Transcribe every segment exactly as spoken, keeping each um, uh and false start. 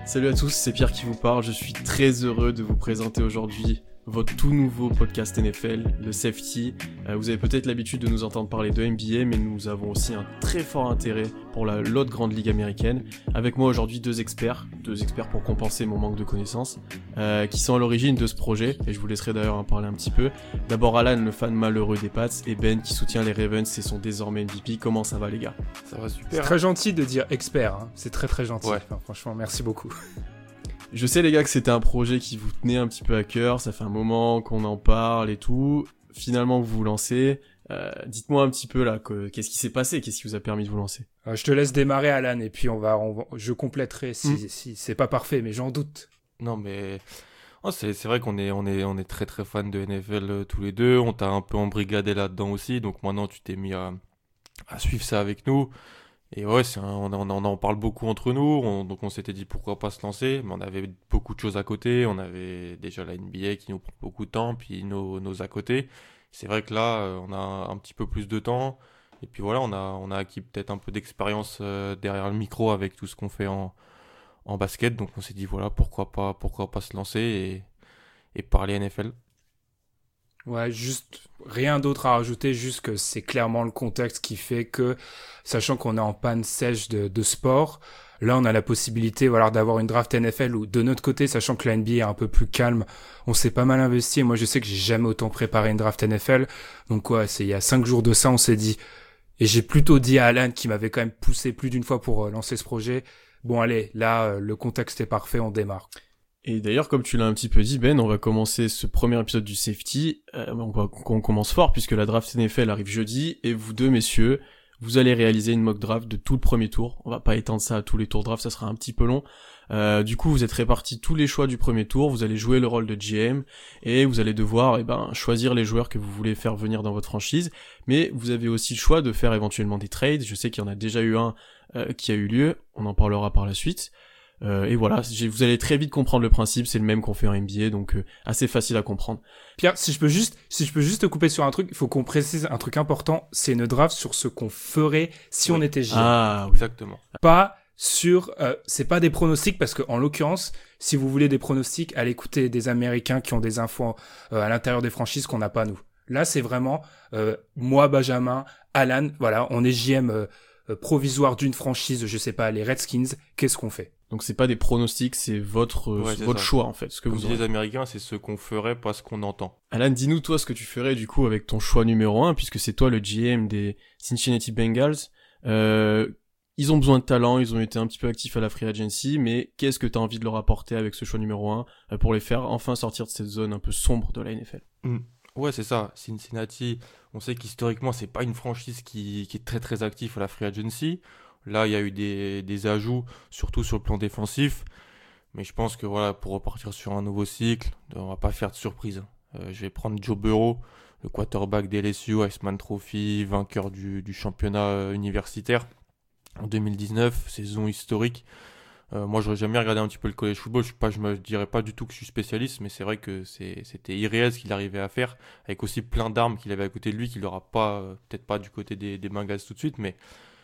Salut à tous, c'est Pierre qui vous parle. Je suis très heureux de vous présenter aujourd'hui votre tout nouveau podcast N F L, le Safety. Euh, vous avez peut-être l'habitude de nous entendre parler de N B A, mais nous avons aussi un très fort intérêt pour la, l'autre grande ligue américaine. Avec moi aujourd'hui deux experts, deux experts pour compenser mon manque de connaissances, euh, qui sont à l'origine de ce projet, et je vous laisserai d'ailleurs en parler un petit peu. D'abord Alan, le fan malheureux des Pats, et Ben qui soutient les Ravens et sont désormais M V P. Comment ça va les gars ? Ça va super. C'est très gentil de dire expert, hein. C'est très très gentil. Ouais. Enfin, franchement, merci beaucoup. Je sais les gars que c'était un projet qui vous tenait un petit peu à cœur, ça fait un moment qu'on en parle et tout. Finalement vous vous lancez. Euh, dites-moi un petit peu là, que, qu'est-ce qui s'est passé, qu'est-ce qui vous a permis de vous lancer ? Euh, je te laisse démarrer Alan et puis on va, on va je compléterai si, Mm. si c'est pas parfait, mais j'en doute. Non mais oh, c'est c'est vrai qu'on est on est on est très très fan de N F L euh, tous les deux. On t'a un peu embrigadé là-dedans aussi, donc maintenant tu t'es mis à, à suivre ça avec nous. Et ouais, c'est un- on, on, on en parle beaucoup entre nous, on- donc on s'était dit pourquoi pas se lancer, mais on avait beaucoup de choses à côté, on avait déjà la N B A qui nous prend beaucoup de temps, puis nos, nos à côté. C'est vrai que là, euh, on a un petit peu plus de temps, et puis voilà, on a, on a acquis peut-être un peu d'expérience euh, derrière le micro avec tout ce qu'on fait en, en basket, donc on s'est dit voilà, pourquoi pas, pourquoi pas se lancer et, et parler N F L. Ouais, juste rien d'autre à rajouter, juste que c'est clairement le contexte qui fait que, sachant qu'on est en panne sèche de, de sport, là on a la possibilité voilà, d'avoir une draft N F L où de notre côté, sachant que la N B A est un peu plus calme, on s'est pas mal investi. Et moi je sais que j'ai jamais autant préparé une draft N F L. Donc quoi, c'est il y a cinq jours de ça, on s'est dit, et j'ai plutôt dit à Alan qui m'avait quand même poussé plus d'une fois pour euh, lancer ce projet, bon allez, là euh, le contexte est parfait, on démarre. Et d'ailleurs, comme tu l'as un petit peu dit, Ben, on va commencer ce premier épisode du Safety. Euh, on, va, on commence fort puisque la draft N F L arrive jeudi et vous deux, messieurs, vous allez réaliser une mock draft de tout le premier tour. On va pas étendre ça à tous les tours draft, ça sera un petit peu long. Euh, du coup, vous êtes répartis tous les choix du premier tour. Vous allez jouer le rôle de G M et vous allez devoir, eh ben, choisir les joueurs que vous voulez faire venir dans votre franchise. Mais vous avez aussi le choix de faire éventuellement des trades. Je sais qu'il y en a déjà eu un euh, qui a eu lieu. On en parlera par la suite. Euh, et voilà, j'ai- vous allez très vite comprendre le principe, c'est le même qu'on fait en N B A, donc euh, assez facile à comprendre. Pierre, si je peux juste, si je peux juste te couper sur un truc, il faut qu'on précise un truc important, c'est une draft sur ce qu'on ferait si Oui. on était G M. Ah oui. Exactement. Pas sur, euh, c'est pas des pronostics parce que en l'occurrence, si vous voulez des pronostics, allez écouter des Américains qui ont des infos euh, à l'intérieur des franchises qu'on n'a pas nous. Là, c'est vraiment euh, moi, Benjamin, Alan, voilà, on est G M euh, euh, provisoire d'une franchise, je sais pas, les Redskins. Qu'est-ce qu'on fait? Donc c'est pas des pronostics, c'est votre euh, Ouais, c'est votre ça. choix en fait, ce que Comme vous disent aurez. les Américains, c'est ce qu'on ferait, pas ce qu'on entend. Alan, dis-nous toi ce que tu ferais du coup avec ton choix numéro un, puisque c'est toi le G M des Cincinnati Bengals. Euh, ils ont besoin de talent, ils ont été un petit peu actifs à la free agency, mais qu'est-ce que tu as envie de leur apporter avec ce choix numéro un euh, pour les faire enfin sortir de cette zone un peu sombre de la N F L? Mm. Ouais, c'est ça. Cincinnati, on sait qu'historiquement, c'est pas une franchise qui, qui est très très active à la free agency. Là, il y a eu des, des ajouts, surtout sur le plan défensif. Mais je pense que voilà, pour repartir sur un nouveau cycle, on va pas faire de surprise. Euh, je vais prendre Joe Burrow, le quarterback d'L S U, Heisman Trophy, vainqueur du, du championnat euh, universitaire en deux mille dix-neuf, saison historique. Euh, moi, j'aurais jamais regardé un petit peu le college football. Je suis pas, je me je dirais pas du tout que je suis spécialiste, mais c'est vrai que c'est, c'était irréel ce qu'il arrivait à faire, avec aussi plein d'armes qu'il avait à côté de lui, qu'il aura pas, euh, peut-être pas du côté des, des Bengals tout de suite, mais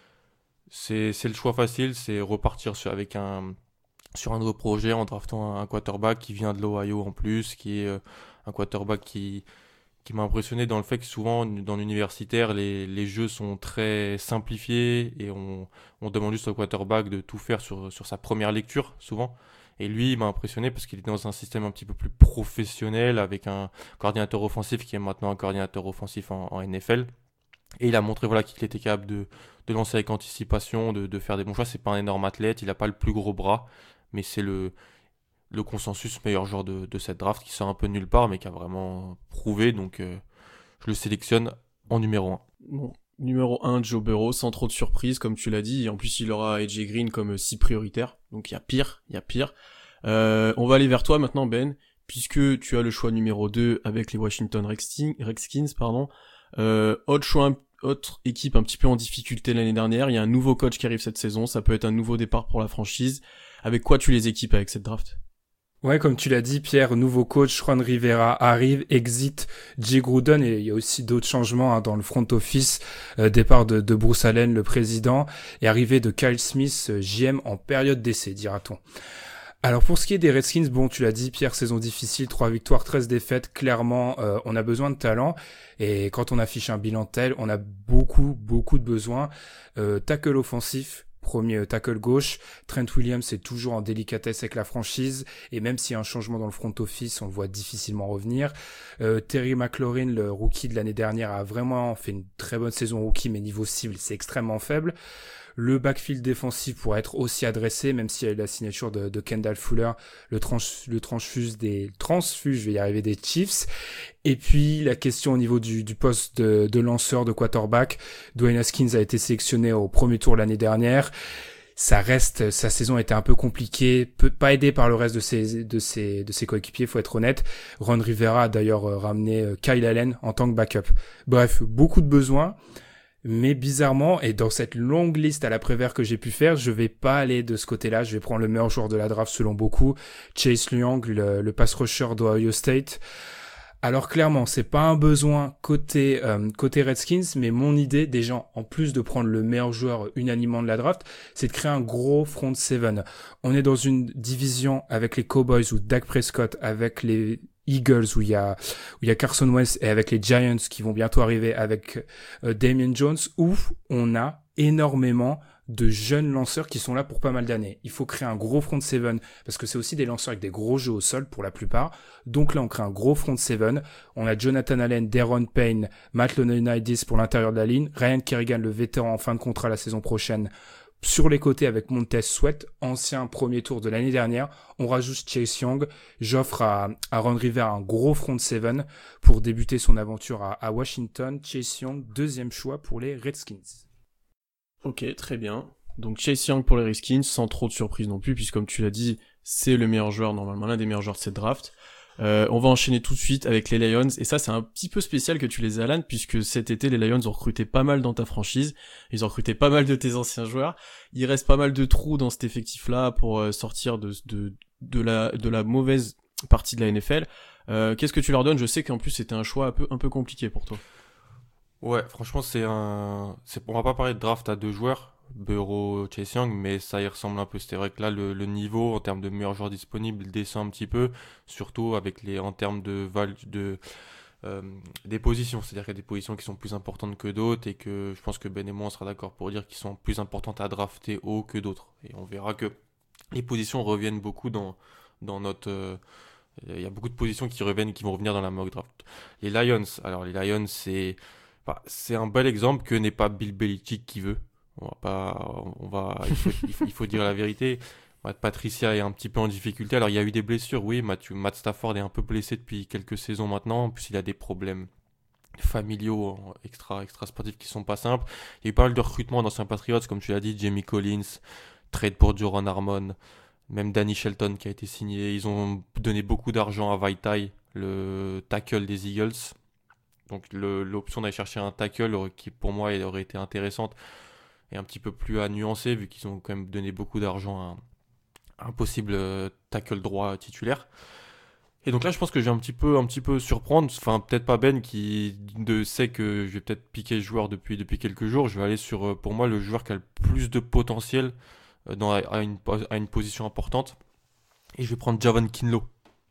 c'est, c'est le choix facile, c'est repartir sur, avec un, sur un nouveau projet en draftant un, un quarterback qui vient de l'Ohio en plus, qui est euh, un quarterback qui, qui m'a impressionné dans le fait que souvent dans l'universitaire les, les jeux sont très simplifiés et on, on demande juste au quarterback de tout faire sur, sur sa première lecture souvent. Et lui, il m'a impressionné parce qu'il est dans un système un petit peu plus professionnel avec un coordinateur offensif qui est maintenant un coordinateur offensif en, en N F L. Et il a montré voilà, qu'il était capable de, de lancer avec anticipation, de, de faire des bons choix. C'est pas un énorme athlète, il n'a pas le plus gros bras, mais c'est le, le consensus meilleur joueur de, de cette draft qui sort un peu de nulle part, mais qui a vraiment prouvé. Donc euh, je le sélectionne en numéro un. Bon, numéro un, Joe Burrow, sans trop de surprise, comme tu l'as dit, et en plus il aura A J Green comme si prioritaire, donc il y a pire, il y a pire. Euh, on va aller vers toi maintenant, Ben, puisque tu as le choix numéro deux avec les Washington Redskins, Redskins pardon. Euh, autre choix, autre équipe un petit peu en difficulté l'année dernière, il y a un nouveau coach qui arrive cette saison, ça peut être un nouveau départ pour la franchise. Avec quoi tu les équipes avec cette draft? Ouais, comme tu l'as dit, Pierre, nouveau coach, Ron Rivera arrive, exit Jay Gruden, et il y a aussi d'autres changements hein, dans le front office, euh, départ de, de Bruce Allen, le président, et arrivée de Kyle Smith, euh, G M en période d'essai, dira-t-on. Alors pour ce qui est des Redskins, bon tu l'as dit Pierre, saison difficile, trois victoires, treize défaites, clairement euh, on a besoin de talent et quand on affiche un bilan tel, on a beaucoup beaucoup de besoins. Euh, tackle offensif, premier tackle gauche, Trent Williams est toujours en délicatesse avec la franchise et même s'il y a un changement dans le front office, on le voit difficilement revenir. Euh, Terry McLaurin, le rookie de l'année dernière, a vraiment fait une très bonne saison rookie mais niveau cible c'est extrêmement faible. Le backfield défensif pourrait être aussi adressé, même s'il y a eu la signature de, de Kendall Fuller, le, trans, le transfuse des transfuge, je vais y arriver, des Chiefs. Et puis la question au niveau du, du poste de, de lanceur, de quarterback, Dwayne Haskins a été sélectionné au premier tour l'année dernière. Ça reste, sa saison était un peu compliquée, peu, pas aidé par le reste de ses, de ses, de ses coéquipiers, faut être honnête. Ron Rivera a d'ailleurs ramené Kyle Allen en tant que backup. Bref, beaucoup de besoins. Mais bizarrement, et dans cette longue liste à l'après-vert que j'ai pu faire, je vais pas aller de ce côté-là. Je vais prendre le meilleur joueur de la draft selon beaucoup, Chase Young, le, le pass rusher d'Ohio State. Alors clairement, c'est pas un besoin côté euh, côté Redskins, mais mon idée, déjà, en plus de prendre le meilleur joueur unanimement de la draft, c'est de créer un gros front seven. On est dans une division avec les Cowboys ou Dak Prescott, avec les Eagles où il y a où il y a Carson Wentz et avec les Giants qui vont bientôt arriver avec euh, Damian Jones, où on a énormément de jeunes lanceurs qui sont là pour pas mal d'années. Il faut créer un gros front seven parce que c'est aussi des lanceurs avec des gros jeux au sol pour la plupart. Donc là, on crée un gros front seven. On a Jonathan Allen, Deron Payne, Matt Leonardis pour l'intérieur de la ligne, Ryan Kerrigan, le vétéran en fin de contrat la saison prochaine. Sur les côtés avec Montez Sweat, ancien premier tour de l'année dernière, on rajoute Chase Young. J'offre à, à Ron Rivera un gros front seven pour débuter son aventure à, à Washington. Chase Young, deuxième choix pour les Redskins. Ok, très bien. Donc Chase Young pour les Redskins, sans trop de surprise non plus, puisque comme tu l'as dit, c'est le meilleur joueur, normalement l'un des meilleurs joueurs de cette draft. Euh, on va enchaîner tout de suite avec les Lions, et ça c'est un petit peu spécial que tu les aies, Alan, puisque cet été les Lions ont recruté pas mal dans ta franchise, ils ont recruté pas mal de tes anciens joueurs, il reste pas mal de trous dans cet effectif-là pour euh, sortir de, de, de, la, de la mauvaise partie de la N F L. Euh, qu'est-ce que tu leur donnes? Je sais qu'en plus c'était un choix un peu, un peu compliqué pour toi. Ouais, franchement, c'est un. C'est... On va pas parler de draft à deux joueurs, Burrow, Chase Young, mais ça y ressemble un peu. C'est vrai que là, le, le niveau en termes de meilleurs joueurs disponibles descend un petit peu, surtout avec les en termes de val de euh, des positions. C'est-à-dire qu'il y a des positions qui sont plus importantes que d'autres et que je pense que Ben et moi on sera d'accord pour dire qu'ils sont plus importantes à drafter haut que d'autres. Et on verra que les positions reviennent beaucoup dans dans notre euh, il y a beaucoup de positions qui reviennent qui vont revenir dans la mock draft. Les Lions, alors les Lions, c'est bah, c'est un bel exemple que n'est pas Bill Belichick qui veut. On va pas, on va, il faut, il faut, il faut dire la vérité. Matt Patricia est un petit peu en difficulté. Alors il y a eu des blessures, oui. Matthew, Matt Stafford est un peu blessé depuis quelques saisons maintenant. En plus il a des problèmes familiaux extra, extra sportifs qui sont pas simples. Il y a eu pas mal de recrutements d'anciens Patriots, comme tu l'as dit, Jamie Collins, trade pour Duron Harmon, même Danny Shelton qui a été signé. Ils ont donné beaucoup d'argent à Vaitai, le tackle des Eagles. Donc le, l'option d'aller chercher un tackle qui pour moi aurait été intéressante et un petit peu plus à nuancer vu qu'ils ont quand même donné beaucoup d'argent à un, un possible tackle droit titulaire. Et donc là je pense que je vais un petit peu, un petit peu surprendre, enfin peut-être pas Ben qui de, sait que je vais peut-être piquer le joueur depuis, depuis quelques jours. Je vais aller sur pour moi le joueur qui a le plus de potentiel dans, à, une, à une position importante et je vais prendre Javon Kinlaw,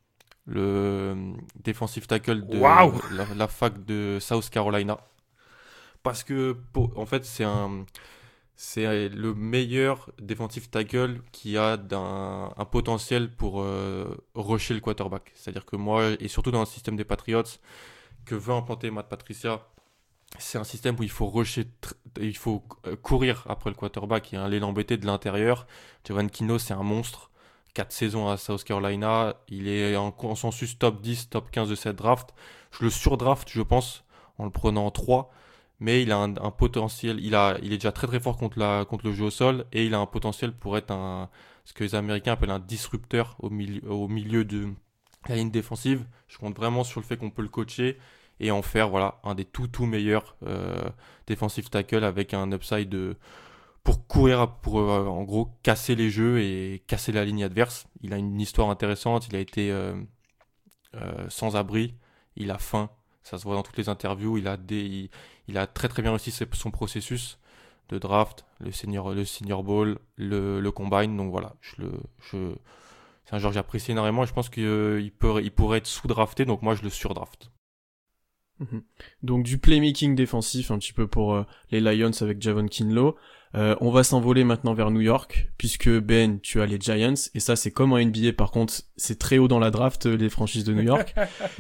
le défensif tackle de wow la, la fac de South Carolina, parce que pour, en fait c'est un c'est le meilleur défensif tackle qui a d'un, un potentiel pour euh, rusher le quarterback. C'est-à-dire que moi, et surtout dans le système des Patriots que veut implanter Matt Patricia, c'est un système où il faut rusher, il faut courir après le quarterback et aller l'embêter de l'intérieur. Javon Kinlaw, c'est un monstre. quatre saisons à South Carolina, il est en consensus top dix, top quinze de cette draft. Je le surdraft, je pense, en le prenant en trois, mais il a un, un potentiel, il, a, il est déjà très très fort contre, la, contre le jeu au sol, et il a un potentiel pour être un, ce que les Américains appellent un disrupteur au milieu, au milieu de la ligne défensive. Je compte vraiment sur le fait qu'on peut le coacher et en faire voilà, un des tout tout meilleurs euh, défensifs tackle avec un upside de... pour courir, pour euh, en gros casser les jeux et casser la ligne adverse. Il a une histoire intéressante, il a été euh, euh, sans abri, il a faim, ça se voit dans toutes les interviews, il a, des, il, il a très très bien réussi son processus de draft, le senior, le senior bowl, le, le combine, donc voilà, je le, je, c'est un joueur que j'apprécie énormément et je pense qu'il euh, il peut, il pourrait être sous-drafté, donc moi je le surdraft. Mhm. Donc du playmaking défensif un petit peu pour euh, les Lions avec Javon Kinlaw. Euh, on va s'envoler maintenant vers New York puisque Ben, tu as les Giants et ça c'est comme en N B A par contre, c'est très haut dans la draft les franchises de New York.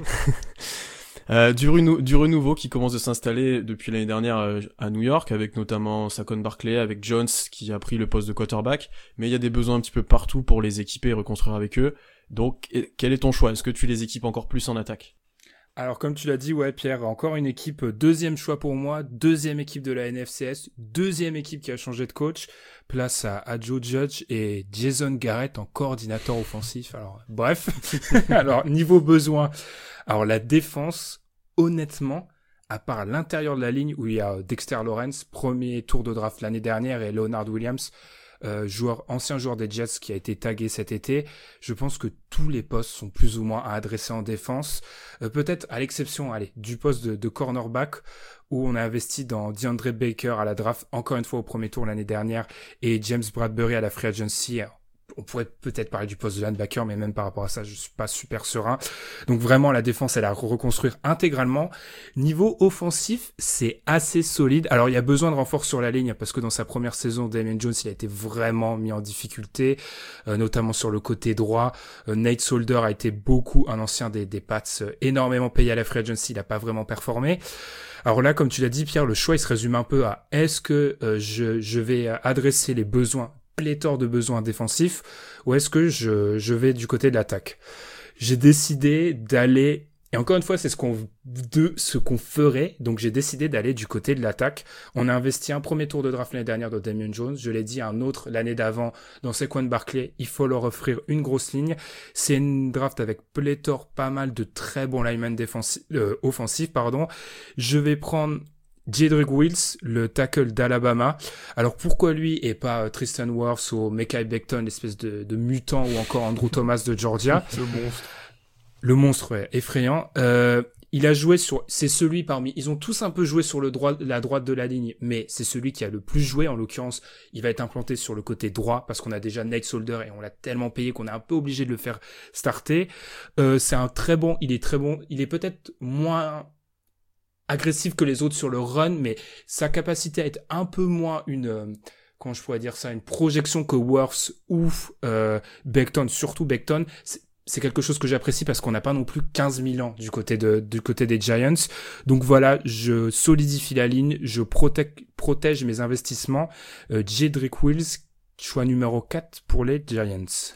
euh, du, renou- du renouveau qui commence de s'installer depuis l'année dernière euh, à New York avec notamment Saquon Barkley, avec Jones qui a pris le poste de quarterback, mais il y a des besoins un petit peu partout pour les équiper et reconstruire avec eux. Donc quel est ton choix? Est-ce que tu les équipes encore plus en attaque? Alors, comme tu l'as dit, ouais, Pierre, encore une équipe, deuxième choix pour moi, deuxième équipe de la N F C S, deuxième équipe qui a changé de coach, place à, à Joe Judge et Jason Garrett en coordinateur offensif. Alors, bref, alors, niveau besoin, alors la défense, honnêtement, à part l'intérieur de la ligne où il y a Dexter Lawrence, premier tour de draft l'année dernière, et Leonard Williams, Euh, joueur, ancien joueur des Jets qui a été tagué cet été, je pense que tous les postes sont plus ou moins à adresser en défense, euh, peut-être à l'exception allez, du poste de, de cornerback où on a investi dans DeAndre Baker à la draft, encore une fois au premier tour l'année dernière, et James Bradbury à la free agency. On pourrait peut-être parler du poste de linebacker, mais même par rapport à ça, je suis pas super serein. Donc vraiment, la défense, elle a à reconstruire intégralement. Niveau offensif, c'est assez solide. Alors, il y a besoin de renfort sur la ligne, parce que dans sa première saison, Damien Jones, il a été vraiment mis en difficulté, euh, notamment sur le côté droit. Euh, Nate Solder a été beaucoup un ancien des, des Pats, euh, énormément payé à la free agency, il a pas vraiment performé. Alors là, comme tu l'as dit, Pierre, le choix, il se résume un peu à est-ce que euh, je, je vais adresser les besoins pléthore de besoins défensifs, ou est-ce que je, je vais du côté de l'attaque? J'ai décidé d'aller, et encore une fois, c'est ce qu'on, de ce qu'on ferait, donc j'ai décidé d'aller du côté de l'attaque. On a investi un premier tour de draft l'année dernière dans Damien Jones, je l'ai dit, un autre l'année d'avant dans Saquon Barkley, il faut leur offrir une grosse ligne. C'est une draft avec pléthore, pas mal de très bons linemen défensifs, euh, offensifs, pardon. Je vais prendre Jedrick Wills, le tackle d'Alabama. Alors pourquoi lui et pas euh, Tristan Wirfs ou Mekhi Becton, l'espèce de, de mutant, ou encore Andrew Thomas de Georgia? Le monstre. Le monstre, ouais, effrayant. Euh, il a joué sur, c'est celui parmi, ils ont tous un peu joué sur le droit, la droite de la ligne, mais c'est celui qui a le plus joué. En l'occurrence, il va être implanté sur le côté droit parce qu'on a déjà Nate Solder et on l'a tellement payé qu'on est un peu obligé de le faire starter. Euh, c'est un très bon, il est très bon, il est peut-être moins agressif que les autres sur le run, mais sa capacité à être un peu moins une, euh, comment je pourrais dire ça, une projection que Wirfs ou euh, Becton, surtout Becton, c'est, c'est quelque chose que j'apprécie parce qu'on n'a pas non plus quinze mille ans du côté de du côté des Giants. Donc voilà, je solidifie la ligne, je protège protège mes investissements. Euh, Jedrick Wills, choix numéro quatre pour les Giants.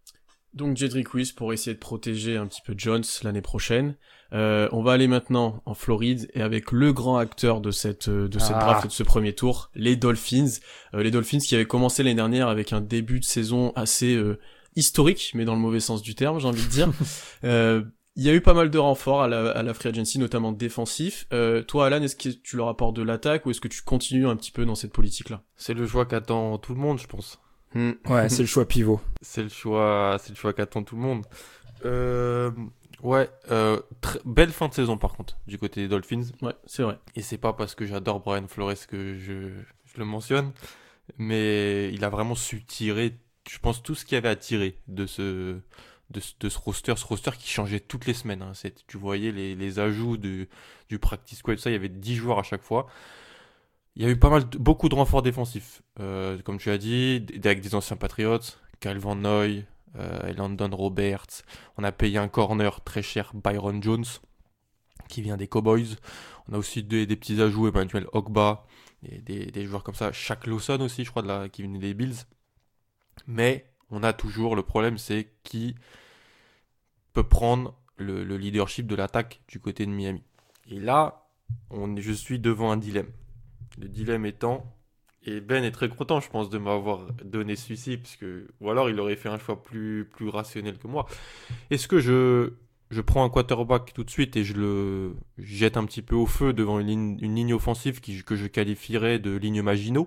Donc Jedrick Wills pour essayer de protéger un petit peu Jones l'année prochaine. Euh, on va aller maintenant en Floride et avec le grand acteur de cette de cette Ah. draft et de ce premier tour, les Dolphins. Euh, les Dolphins qui avaient commencé l'année dernière avec un début de saison assez euh, historique, mais dans le mauvais sens du terme, j'ai envie de dire. euh, il y a eu pas mal de renforts à la, à la free agency, notamment défensifs. Euh, toi, Alan, est-ce que tu leur apportes de l'attaque ou est-ce que tu continues un petit peu dans cette politique-là? C'est le choix qu'attend tout le monde, je pense. Hmm. Ouais, c'est le choix pivot. C'est le choix, c'est le choix qu'attend tout le monde. Euh, ouais, euh, très- belle fin de saison par contre du côté des Dolphins. Ouais, c'est vrai. Et c'est pas parce que j'adore Brian Flores que je, je le mentionne, mais il a vraiment su tirer, je pense, tout ce qu'il y avait à tirer de ce, de, ce- de ce roster, ce roster qui changeait toutes les semaines. Hein. C'est, tu voyais les, les ajouts du, du practice squad, ça, il y avait dix joueurs à chaque fois. Il y a eu pas mal, de- beaucoup de renforts défensifs, euh, comme tu as dit, d- avec des anciens Patriots, Kyle Van Noy, euh, et Landon Roberts. On a payé un corner très cher, Byron Jones, qui vient des Cowboys. On a aussi des, des petits ajouts, Emmanuel Ogba, et des, des joueurs comme ça. Shaq Lawson aussi, je crois, de la, qui venait des Bills. Mais on a toujours, le problème, c'est qui peut prendre le, le leadership de l'attaque du côté de Miami. Et là, on, je suis devant un dilemme. Le dilemme étant, et Ben est très content, je pense, de m'avoir donné celui-ci, parce que, ou alors il aurait fait un choix plus, plus rationnel que moi. Est-ce que je, je prends un quarterback tout de suite et je le jette un petit peu au feu devant une ligne, une ligne offensive qui, que je qualifierais de ligne Maginot?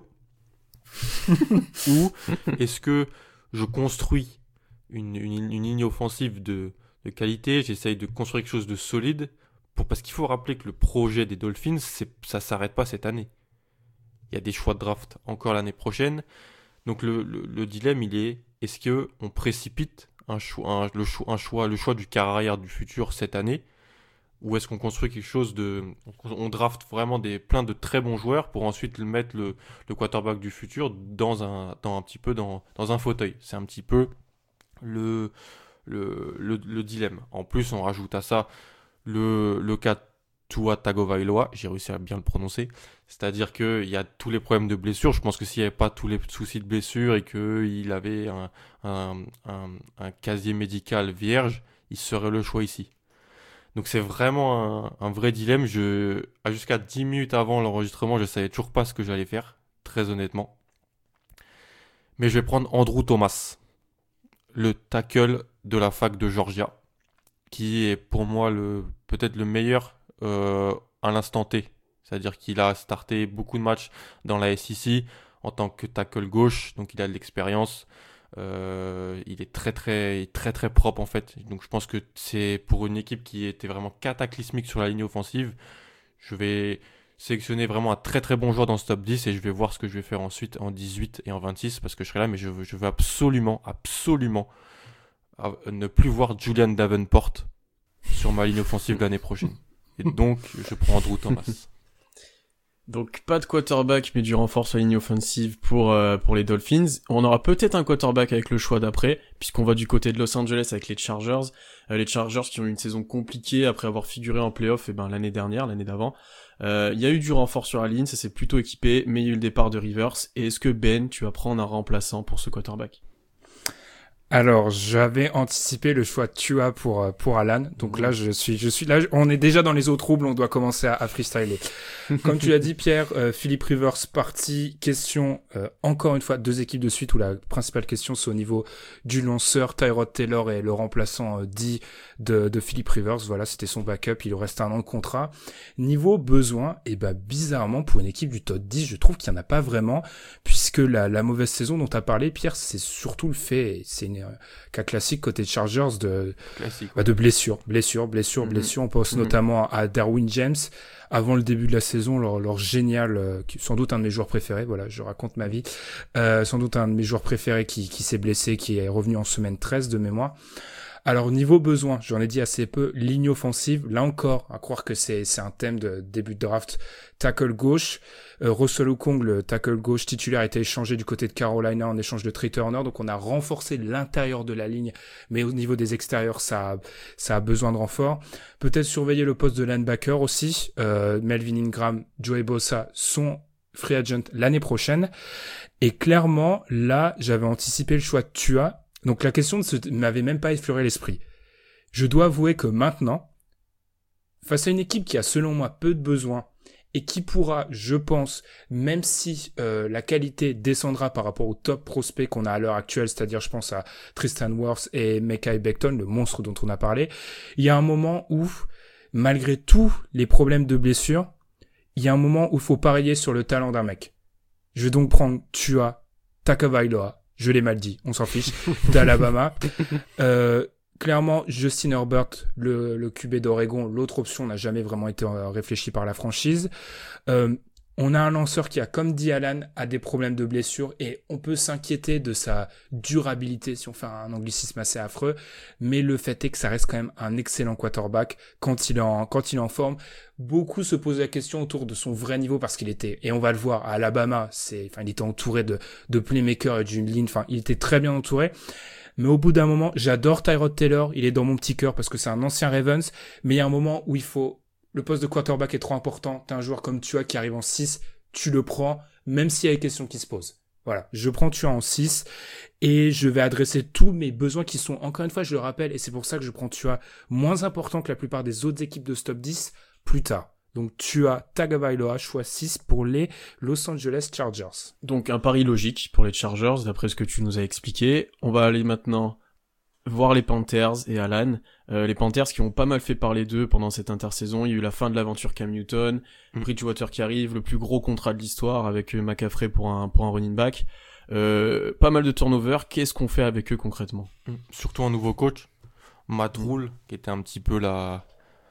Ou est-ce que je construis une, une, une ligne offensive de, de qualité, j'essaye de construire quelque chose de solide, pour, parce qu'il faut rappeler que le projet des Dolphins, c'est, ça ne s'arrête pas cette année. Il y a des choix de draft encore l'année prochaine. Donc le, le, le dilemme, il est, est-ce qu'on précipite un choix, un, le, choix, un choix, le choix du carrière du futur cette année? Ou est-ce qu'on construit quelque chose de... On, on draft vraiment des, plein de très bons joueurs pour ensuite le mettre le, le quarterback du futur dans un, dans un petit peu dans, dans un fauteuil. C'est un petit peu le, le, le, le dilemme. En plus, on rajoute à ça le, le cas Tua Tagovailoa, j'ai réussi à bien le prononcer, c'est-à-dire qu'il y a tous les problèmes de blessure. Je pense que s'il n'y avait pas tous les soucis de blessure et qu'il avait un, un, un, un casier médical vierge, il serait le choix ici. Donc c'est vraiment un, un vrai dilemme. Je, jusqu'à dix minutes avant l'enregistrement, je ne savais toujours pas ce que j'allais faire, très honnêtement. Mais je vais prendre Andrew Thomas, le tackle de la fac de Georgia, qui est pour moi le, peut-être le meilleur Euh, à l'instant T, c'est-à-dire qu'il a starté beaucoup de matchs dans la S E C en tant que tackle gauche, donc il a de l'expérience, euh, il est très très très très propre en fait, donc je pense que c'est pour une équipe qui était vraiment cataclysmique sur la ligne offensive. Je vais sélectionner vraiment un très très bon joueur dans ce top dix et je vais voir ce que je vais faire ensuite en dix-huit et en vingt-six parce que je serai là, mais je veux, je veux absolument absolument ne plus voir Julian Davenport sur ma ligne offensive l'année prochaine. Et donc, je prends Andrew Thomas. Donc, pas de quarterback, mais du renfort sur la ligne offensive pour, euh, pour les Dolphins. On aura peut-être un quarterback avec le choix d'après, puisqu'on va du côté de Los Angeles avec les Chargers. Euh, les Chargers qui ont eu une saison compliquée après avoir figuré en playoff, et ben, l'année dernière, l'année d'avant. Euh, il y a eu du renfort sur la ligne, ça s'est plutôt équipé, mais il y a eu le départ de Rivers. Et est-ce que Ben, tu vas prendre un remplaçant pour ce quarterback? Alors, j'avais anticipé le choix de Tua pour pour Alan. Donc là, je suis je suis là, on est déjà dans les eaux troubles, on doit commencer à, à freestyler. Comme tu l'as dit, Pierre, euh, Philip Rivers parti. Question euh, encore une fois deux équipes de suite où la principale question c'est au niveau du lanceur Tyrod Taylor et le remplaçant euh, dit de de Philip Rivers. Voilà, c'était son backup, il lui reste un an de contrat. Niveau besoin, et ben bizarrement pour une équipe du top dix, je trouve qu'il y en a pas vraiment puisque la la mauvaise saison dont tu as parlé, Pierre, c'est surtout le fait, c'est une cas classique côté Chargers de Classique, bah, de blessures, blessures, blessures, mm-hmm. blessures. On pense mm-hmm. notamment à Derwin James avant le début de la saison, leur, leur génial, euh, sans doute un de mes joueurs préférés. Voilà, je raconte ma vie. Euh, sans doute un de mes joueurs préférés qui qui s'est blessé, qui est revenu en semaine treize de mémoire. Alors niveau besoin, j'en ai dit assez peu, ligne offensive, là encore, à croire que c'est c'est un thème de début de draft, tackle gauche, euh, Russell Okung, le tackle gauche titulaire, a été échangé du côté de Carolina en échange de Trey Turner, donc on a renforcé l'intérieur de la ligne, mais au niveau des extérieurs, ça a, ça a besoin de renfort. Peut-être surveiller le poste de linebacker aussi, euh, Melvin Ingram, Joey Bosa sont free agent l'année prochaine, et clairement, là, j'avais anticipé le choix de Tua. Donc la question ne m'avait même pas effleuré l'esprit. Je dois avouer que maintenant, face à une équipe qui a selon moi peu de besoins et qui pourra, je pense, même si euh, la qualité descendra par rapport aux top prospects qu'on a à l'heure actuelle, c'est-à-dire je pense à Tristan Wirfs et Mekhi Becton, le monstre dont on a parlé, il y a un moment où, malgré tous les problèmes de blessure, il y a un moment où il faut parier sur le talent d'un mec. Je vais donc prendre Tua Tagovailoa. Je l'ai mal dit, on s'en fiche, d'Alabama. Euh, clairement, Justin Herbert, le, le Q B d'Oregon, l'autre option n'a jamais vraiment été réfléchie par la franchise. Euh, on a un lanceur qui a, comme dit Alan, a des problèmes de blessure et on peut s'inquiéter de sa durabilité si on fait un anglicisme assez affreux. Mais le fait est que ça reste quand même un excellent quarterback quand il est en, quand il est en forme. Beaucoup se posent la question autour de son vrai niveau parce qu'il était, et on va le voir, à Alabama, c'est, enfin, il était entouré de, de playmakers et d'une ligne, enfin, il était très bien entouré. Mais au bout d'un moment, j'adore Tyrod Taylor, il est dans mon petit cœur parce que c'est un ancien Ravens, mais il y a un moment où il faut, le poste de quarterback est trop important, t'as un joueur comme Tua qui arrive en six, tu le prends, même s'il y a des questions qui se posent. Voilà, je prends Tua en six et je vais adresser tous mes besoins qui sont, encore une fois, je le rappelle, et c'est pour ça que je prends Tua moins important que la plupart des autres équipes de ce top dix, plus tard. Donc Tua Tagovailoa, choix six pour les Los Angeles Chargers. Donc un pari logique pour les Chargers, d'après ce que tu nous as expliqué. On va aller maintenant voir les Panthers et Alan. Euh, les Panthers qui ont pas mal fait parler d'eux pendant cette intersaison. Il y a eu la fin de l'aventure Cam Newton, mmh. Bridgewater qui arrive, le plus gros contrat de l'histoire avec McCaffrey pour un, pour un running back. Euh, pas mal de turnover. Qu'est-ce qu'on fait avec eux concrètement ? mmh. Surtout un nouveau coach, Matt Rhule, mmh. qui était un petit peu la...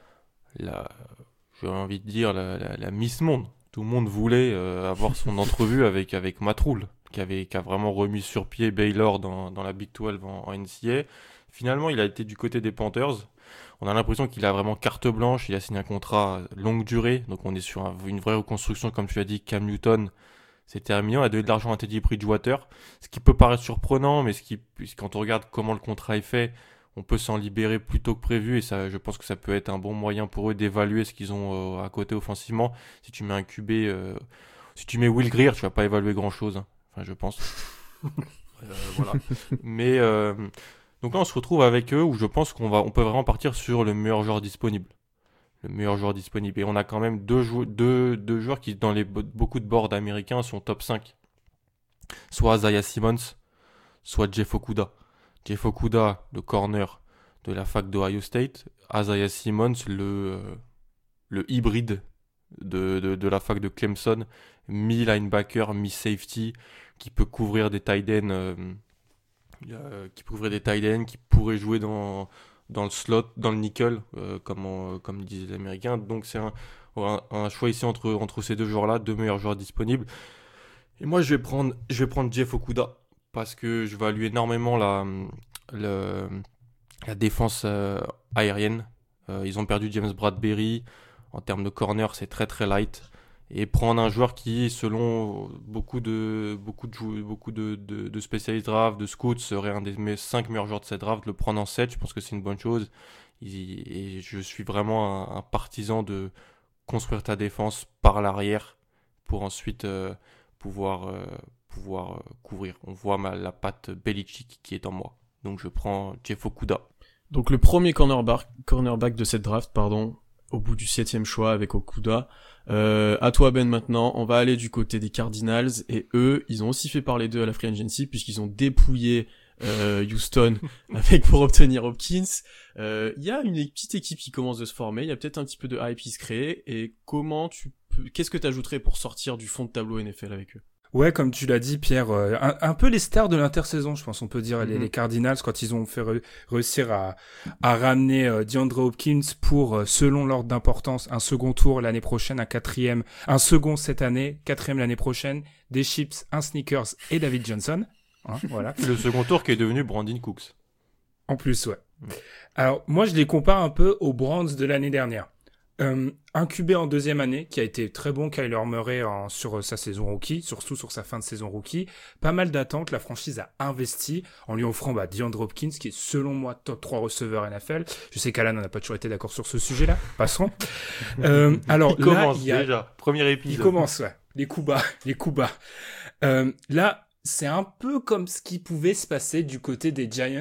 la... j'ai envie de dire la, la, la Miss Monde. Tout le monde voulait euh, avoir son entrevue avec, avec Matt Rhule, qui, avait, qui a vraiment remis sur pied Baylor dans, dans la Big douze en, en N C A A, Finalement, il a été du côté des Panthers. On a l'impression qu'il a vraiment carte blanche. Il a signé un contrat longue durée. Donc, on est sur un, une vraie reconstruction. Comme tu l'as dit, Cam Newton, c'est terminé. On a donné de l'argent à Teddy Bridgewater. Ce qui peut paraître surprenant, mais ce qui, quand on regarde comment le contrat est fait, on peut s'en libérer plus tôt que prévu. Et ça, je pense que ça peut être un bon moyen pour eux d'évaluer ce qu'ils ont euh, à côté offensivement. Si tu mets un Q B, euh, si tu mets Will Grier, tu vas pas évaluer grand-chose. Hein. Enfin, je pense. euh, voilà. Mais... Euh, Donc là, on se retrouve avec eux où je pense qu'on va, on peut vraiment partir sur le meilleur joueur disponible. Le meilleur joueur disponible. Et on a quand même deux, jou- deux, deux joueurs qui, dans les beaucoup de boards américains, sont top cinq. Soit Isaiah Simmons, soit Jeff Okudah. Jeff Okudah, le corner de la fac d'Ohio State. Isaiah Simmons, le, euh, le hybride de, de, de la fac de Clemson. Mi-linebacker, mi-safety, qui peut couvrir des tight ends... Euh, Euh, qui pourrait des tight ends, qui pourrait jouer dans, dans le slot, dans le nickel, euh, comme, on, comme disent les Américains. Donc c'est un, un, un choix ici entre, entre ces deux joueurs-là, deux meilleurs joueurs disponibles. Et moi je vais prendre, je vais prendre Jeff Okudah, parce que je value énormément la, la, la défense euh, aérienne. Euh, ils ont perdu James Bradbury. En termes de corner, c'est très très light. Et prendre un joueur qui, selon beaucoup de beaucoup de jou- beaucoup de, de, de spécialistes draft, de scouts, serait un des mes cinq meilleurs joueurs de cette draft, le prendre en sept, je pense que c'est une bonne chose. Et je suis vraiment un, un partisan de construire ta défense par l'arrière pour ensuite euh, pouvoir euh, pouvoir euh, couvrir. On voit ma, la patte Belichick qui est en moi. Donc je prends Jeff Okudah. Donc le premier cornerback, cornerback de cette draft, pardon, au bout du septième choix avec Okudah. Euh, à toi Ben maintenant, on va aller du côté des Cardinals et eux, ils ont aussi fait parler d'eux à la Free Agency puisqu'ils ont dépouillé euh, Houston avec pour obtenir Hopkins. Il euh, y a une petite équipe qui commence de se former, il y a peut-être un petit peu de hype qui se crée et comment tu peux, qu'est-ce que tu ajouterais pour sortir du fond de tableau N F L avec eux? Ouais, comme tu l'as dit, Pierre, euh, un, un peu les stars de l'intersaison, je pense, on peut dire, mm-hmm. les, les Cardinals, quand ils ont fait re- réussir à, à ramener euh, DeAndre Hopkins pour, euh, selon l'ordre d'importance, un second tour l'année prochaine, un quatrième, un second cette année, quatrième l'année prochaine, des chips, un sneakers et David Johnson. Hein, voilà. Le second tour qui est devenu Brandon Cooks. En plus, ouais. Mm. Alors, moi, je les compare un peu aux Browns de l'année dernière. Euh, un Q B en deuxième année qui a été très bon, Kyler Murray en, sur sa saison rookie, surtout sur sa fin de saison rookie. Pas mal d'attentes, la franchise a investi en lui offrant bah, DeAndre Hopkins qui est selon moi top trois receveur N F L. Je sais qu'Alan n'a pas toujours été d'accord sur ce sujet-là, passons. euh, alors il là, commence il y a... déjà, premier épisode. Il commence, ouais. Les coups bas, les coups bas. Euh, là, c'est un peu comme ce qui pouvait se passer du côté des Giants,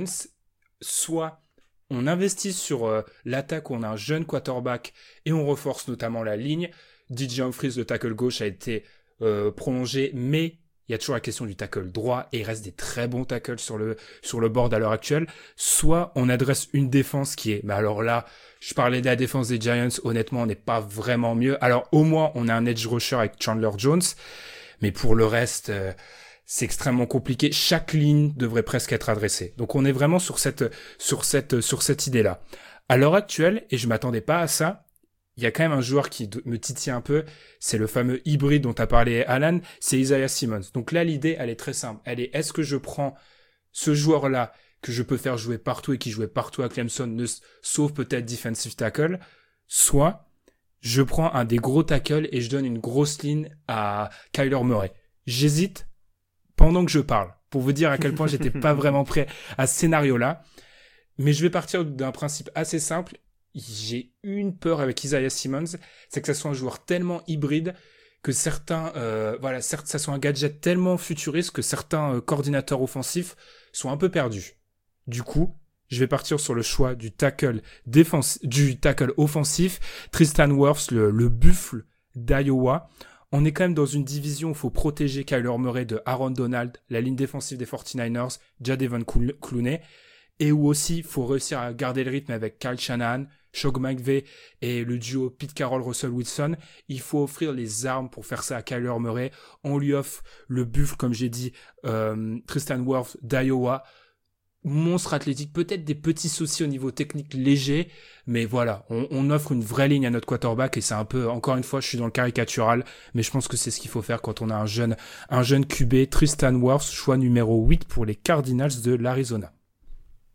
soit on investit sur euh, l'attaque où on a un jeune quarterback et on renforce notamment la ligne. D J Humphries, le tackle gauche, a été euh, prolongé, mais il y a toujours la question du tackle droit et il reste des très bons tackles sur le sur le board à l'heure actuelle. Soit on adresse une défense qui est, mais alors là, je parlais de la défense des Giants, honnêtement, on n'est pas vraiment mieux. Alors au moins, on a un edge rusher avec Chandler Jones, mais pour le reste... Euh, c'est extrêmement compliqué. Chaque ligne devrait presque être adressée. Donc on est vraiment sur cette sur cette sur cette idée-là. À l'heure actuelle, et je m'attendais pas à ça, il y a quand même un joueur qui me titille un peu. C'est le fameux hybride dont a parlé Alan. C'est Isaiah Simmons. Donc là, l'idée, elle est très simple. Elle est, est-ce que je prends ce joueur-là que je peux faire jouer partout et qui jouait partout à Clemson, ne, sauf peut-être defensive tackle, soit je prends un des gros tackles et je donne une grosse ligne à Kyler Murray. J'hésite pendant que je parle, pour vous dire à quel point j'étais pas vraiment prêt à ce scénario-là. Mais je vais partir d'un principe assez simple. J'ai une peur avec Isaiah Simmons, c'est que ça soit un joueur tellement hybride que certains, euh, voilà, certes, ça soit un gadget tellement futuriste que certains euh, coordinateurs offensifs sont un peu perdus. Du coup, je vais partir sur le choix du tackle défense, du tackle offensif, Tristan Wirfs, le, le buffle d'Iowa. On est quand même dans une division où il faut protéger Kyler Murray de Aaron Donald, la ligne défensive des forty-niners, Jadeveon Clowney, et où aussi il faut réussir à garder le rythme avec Kyle Shanahan, Sean McVay et le duo Pete Carroll, Russell Wilson. Il faut offrir les armes pour faire ça à Kyler Murray. On lui offre le buffle, comme j'ai dit, euh, Tristan Wirfs d'Iowa. Monstre athlétique, peut-être des petits soucis au niveau technique léger, mais voilà, on, on offre une vraie ligne à notre quarterback et c'est un peu, encore une fois, je suis dans le caricatural, mais je pense que c'est ce qu'il faut faire quand on a un jeune, un jeune Q B, Tristan Wirfs, choix numéro huit pour les Cardinals de l'Arizona.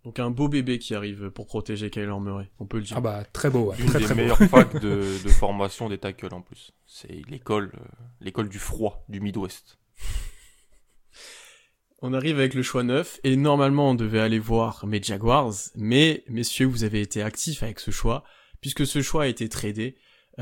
Donc un beau bébé qui arrive pour protéger Kyler Murray, on peut le dire. Ah bah très beau, ouais. Une très, des très meilleures beau. facs de, de formation des tackles en plus. C'est l'école, euh, l'école du froid du Midwest. On arrive avec le choix neuf, et normalement on devait aller voir mes Jaguars, mais messieurs, vous avez été actifs avec ce choix, puisque ce choix a été tradé.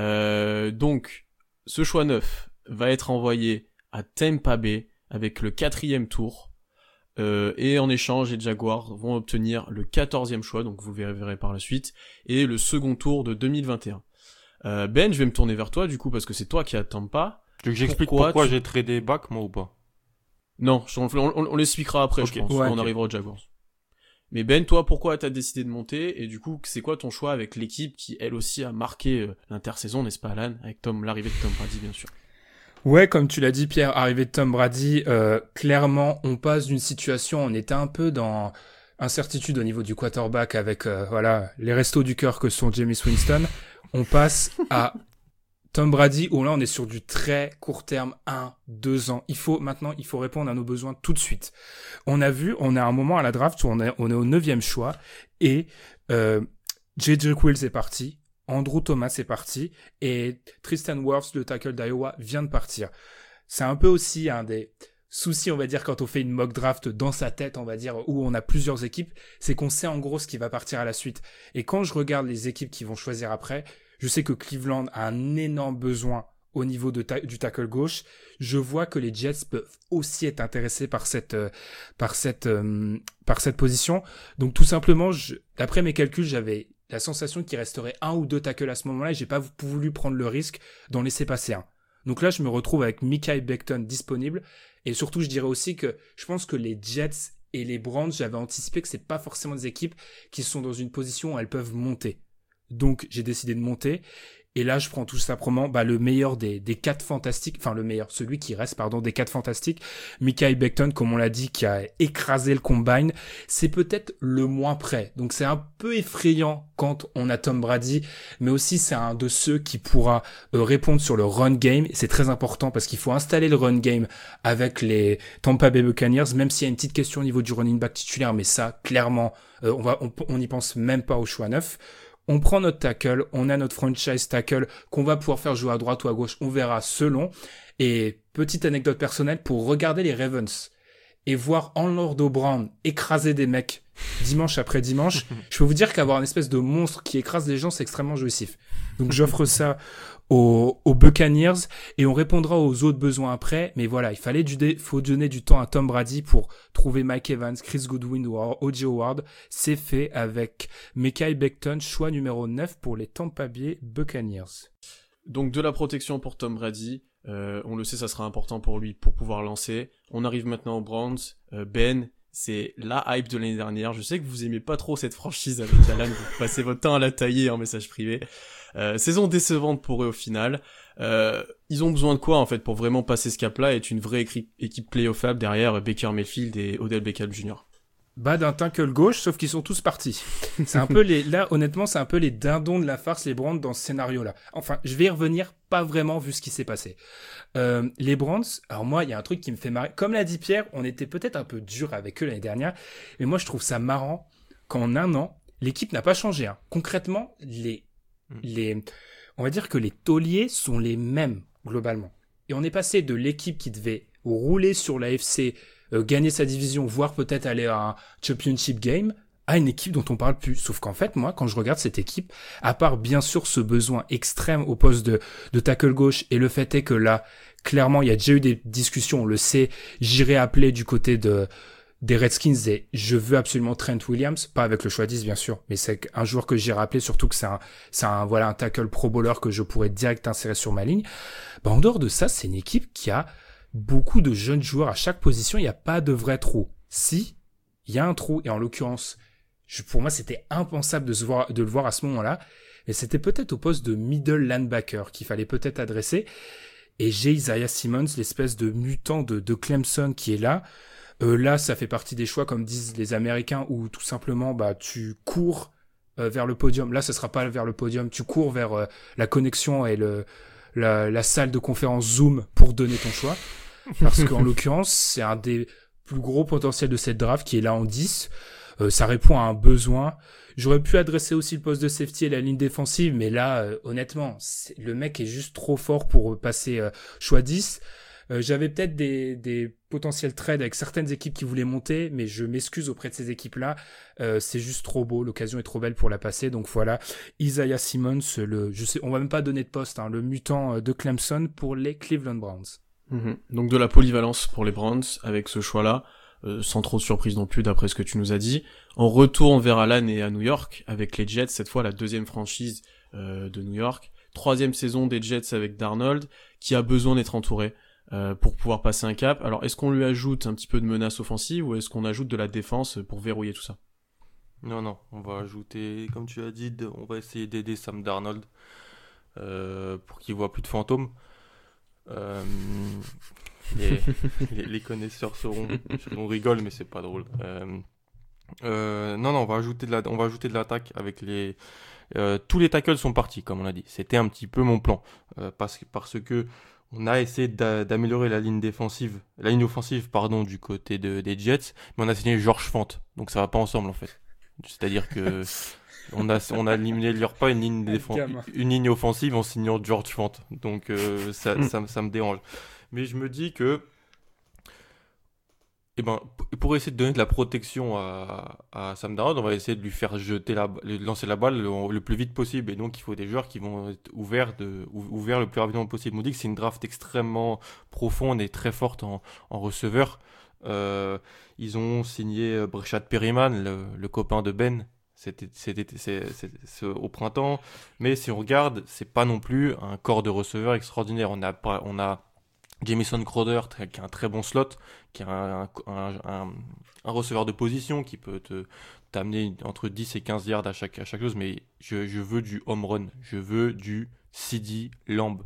Euh, donc, ce choix neuf va être envoyé à Tampa Bay avec le quatrième tour, euh, et en échange, les Jaguars vont obtenir le quatorzième choix, donc vous verrez par la suite, et le second tour de deux mille vingt et un. Euh, Ben, je vais me tourner vers toi du coup, parce que c'est toi qui as Tampa. Tu veux que j'explique Pourquoi pourquoi, tu- j'ai tradé back, moi, ou pas? Non, on, on, on l'expliquera après, Ok. je pense, Ouais, quand on ok. arrivera aux Jaguars. Mais Ben, toi, pourquoi t'as décidé de monter, et du coup, c'est quoi ton choix avec l'équipe qui, elle aussi, a marqué euh, l'intersaison, n'est-ce pas, Alan, avec Tom, l'arrivée de Tom Brady, bien sûr. Ouais, comme tu l'as dit, Pierre, arrivée de Tom Brady, euh, clairement, on passe d'une situation, on était un peu dans incertitude au niveau du quarterback avec, euh, voilà, les restos du cœur que sont Jameis Winston. On passe à Tom Brady, où là, on est sur du très court terme, un, deux ans. Il faut, maintenant, il faut répondre à nos besoins tout de suite. On a vu, on est à un moment à la draft où on est, on est au neuvième choix, et, euh, J J Quills est parti, Andrew Thomas est parti, et Tristan Wirfs, le tackle d'Iowa, vient de partir. C'est un peu aussi un des soucis, on va dire, quand on fait une mock draft dans sa tête, on va dire, où on a plusieurs équipes, c'est qu'on sait en gros ce qui va partir à la suite. Et quand je regarde les équipes qui vont choisir après, je sais que Cleveland a un énorme besoin au niveau de ta- du tackle gauche. Je vois que les Jets peuvent aussi être intéressés par cette euh, par cette euh, par cette position. Donc tout simplement, je, d'après mes calculs, j'avais la sensation qu'il resterait un ou deux tackles à ce moment-là, et j'ai pas voulu prendre le risque d'en laisser passer un. Donc là, je me retrouve avec Mekhi Becton disponible, et surtout, je dirais aussi que je pense que les Jets et les Browns, j'avais anticipé que c'est pas forcément des équipes qui sont dans une position où elles peuvent monter. Donc, j'ai décidé de monter. Et là, je prends tout simplement bah, le meilleur des, des quatre fantastiques, enfin le meilleur, celui qui reste, pardon, des quatre fantastiques. Mekhi Becton, comme on l'a dit, qui a écrasé le combine, c'est peut-être le moins près. Donc c'est un peu effrayant quand on a Tom Brady, mais aussi c'est un de ceux qui pourra euh, répondre sur le run game. C'est très important parce qu'il faut installer le run game avec les Tampa Bay Buccaneers, même s'il y a une petite question au niveau du running back titulaire, mais ça, clairement, euh, on va, on, on n'y pense même pas au choix neuf. On prend notre tackle, on a notre franchise tackle qu'on va pouvoir faire jouer à droite ou à gauche, on verra selon. Et petite anecdote personnelle, pour regarder les Ravens et voir Orlando Brown écraser des mecs dimanche après dimanche, je peux vous dire qu'avoir une espèce de monstre qui écrase les gens, c'est extrêmement jouissif. Donc j'offre ça aux, aux Buccaneers, et on répondra aux autres besoins après. Mais voilà, il fallait du dé, faut donner du temps à Tom Brady pour trouver Mike Evans, Chris Godwin ou O J Howard. C'est fait avec Mekhi Becton, choix numéro neuf pour les Tampa Bay Buccaneers. Donc de la protection pour Tom Brady, euh, on le sait, ça sera important pour lui pour pouvoir lancer. On arrive maintenant aux Browns. Euh, Ben, c'est la hype de l'année dernière. Je sais que vous aimez pas trop cette franchise avec Alan, vous passez votre temps à la tailler en message privé. Euh, saison décevante pour eux au final. Euh, ils ont besoin de quoi en fait pour vraiment passer ce cap-là et être une vraie équipe, équipe playoffable derrière Baker Mayfield et Odell Beckham Junior Bah d'un tackle gauche, sauf qu'ils sont tous partis. C'est un peu les, là honnêtement, c'est un peu les dindons de la farce, les Browns dans ce scénario-là. Enfin, je vais y revenir, pas vraiment vu ce qui s'est passé. Euh, les Browns, alors moi, il y a un truc qui me fait marrer. Comme l'a dit Pierre, on était peut-être un peu dur avec eux l'année dernière, mais moi je trouve ça marrant qu'en un an, l'équipe n'a pas changé. Hein. Concrètement, les, les, on va dire que les tauliers sont les mêmes globalement. Et on est passé de l'équipe qui devait rouler sur la F C, Euh, gagner sa division, voire peut-être aller à un championship game, à une équipe dont on parle plus. Sauf qu'en fait, moi, quand je regarde cette équipe, à part bien sûr ce besoin extrême au poste de, de tackle gauche, et le fait est que là, clairement, il y a déjà eu des discussions, on le sait, j'irai appeler du côté de des Redskins et je veux absolument Trent Williams, pas avec le choix dix bien sûr, mais c'est un joueur que j'irai appeler, surtout que c'est un, c'est un, voilà, un tackle pro bowler que je pourrais direct insérer sur ma ligne. Bah, en dehors de ça, c'est une équipe qui a beaucoup de jeunes joueurs à chaque position, il n'y a pas de vrai trou. Si, il y a un trou, et en l'occurrence, je, pour moi, c'était impensable de, se voir, de le voir à ce moment-là, mais c'était peut-être au poste de middle linebacker qu'il fallait peut-être adresser, et j'ai Isaiah Simmons, l'espèce de mutant de, de Clemson qui est là. Euh, là, ça fait partie des choix, comme disent les Américains, où tout simplement, bah, tu cours euh, vers le podium. Là, ce sera pas vers le podium, tu cours vers euh, la connexion et le, la, la salle de conférence Zoom pour donner ton choix. Parce qu'en l'occurrence, c'est un des plus gros potentiels de cette draft qui est là en dix. Euh, ça répond à un besoin. J'aurais pu adresser aussi le poste de safety et la ligne défensive, mais là, euh, honnêtement, c'est, le mec est juste trop fort pour passer euh, choix dix. Euh, j'avais peut-être des, des potentiels trades avec certaines équipes qui voulaient monter, mais je m'excuse auprès de ces équipes-là. Euh, c'est juste trop beau, l'occasion est trop belle pour la passer. Donc voilà, Isaiah Simmons, le, je sais, on va même pas donner de poste, hein, le mutant de Clemson pour les Cleveland Browns. Mmh. Donc de la polyvalence pour les Browns avec ce choix-là, euh, sans trop de surprise non plus d'après ce que tu nous as dit. On retourne vers Alan et à New York avec les Jets, cette fois la deuxième franchise euh, de New York. Troisième saison des Jets avec Darnold, qui a besoin d'être entouré Euh, pour pouvoir passer un cap. Alors, est-ce qu'on lui ajoute un petit peu de menace offensive ou est-ce qu'on ajoute de la défense pour verrouiller tout ça? Non, non, on va ajouter, comme tu as dit, de- on va essayer d'aider Sam Darnold euh, pour qu'il voit plus de fantômes. Euh, les, les, les connaisseurs sauront, on rigole, mais c'est pas drôle. Euh, euh, non, non, on va ajouter de la, on va ajouter de l'attaque avec les, euh, tous les tackles sont partis, comme on a dit. C'était un petit peu mon plan, euh, parce que parce que on a essayé d'a- d'améliorer la ligne défensive, la ligne offensive, pardon, du côté de, des Jets, mais on a signé George Fant, donc ça va pas ensemble en fait. C'est-à-dire que on a on a éliminé pas une ligne défensive, une ligne offensive en signant George Fant, donc euh, ça, ça ça me dérange. Mais je me dis que eh ben, p- pour essayer de donner de la protection à, à Sam Darnold, on va essayer de lui faire jeter la, ba- de lancer la balle le, le plus vite possible. Et donc, il faut des joueurs qui vont être ouverts, de, ou- ouverts le plus rapidement possible. On dit que c'est une draft extrêmement profonde et très forte en, en receveur. Euh, ils ont signé euh, Breshad Perryman, le, le copain de Ben. C'était, c'était, c'est, c'est- c'est au printemps. Mais si on regarde, c'est pas non plus un corps de receveur extraordinaire. On a, pas- on a Jamison Crowder, très- qui a un très bon slot, qui a un, un, un- un receveur de position qui peut te, t'amener entre dix et quinze yards à chaque, à chaque chose, mais je, je veux du home run, je veux du CeeDee Lamb,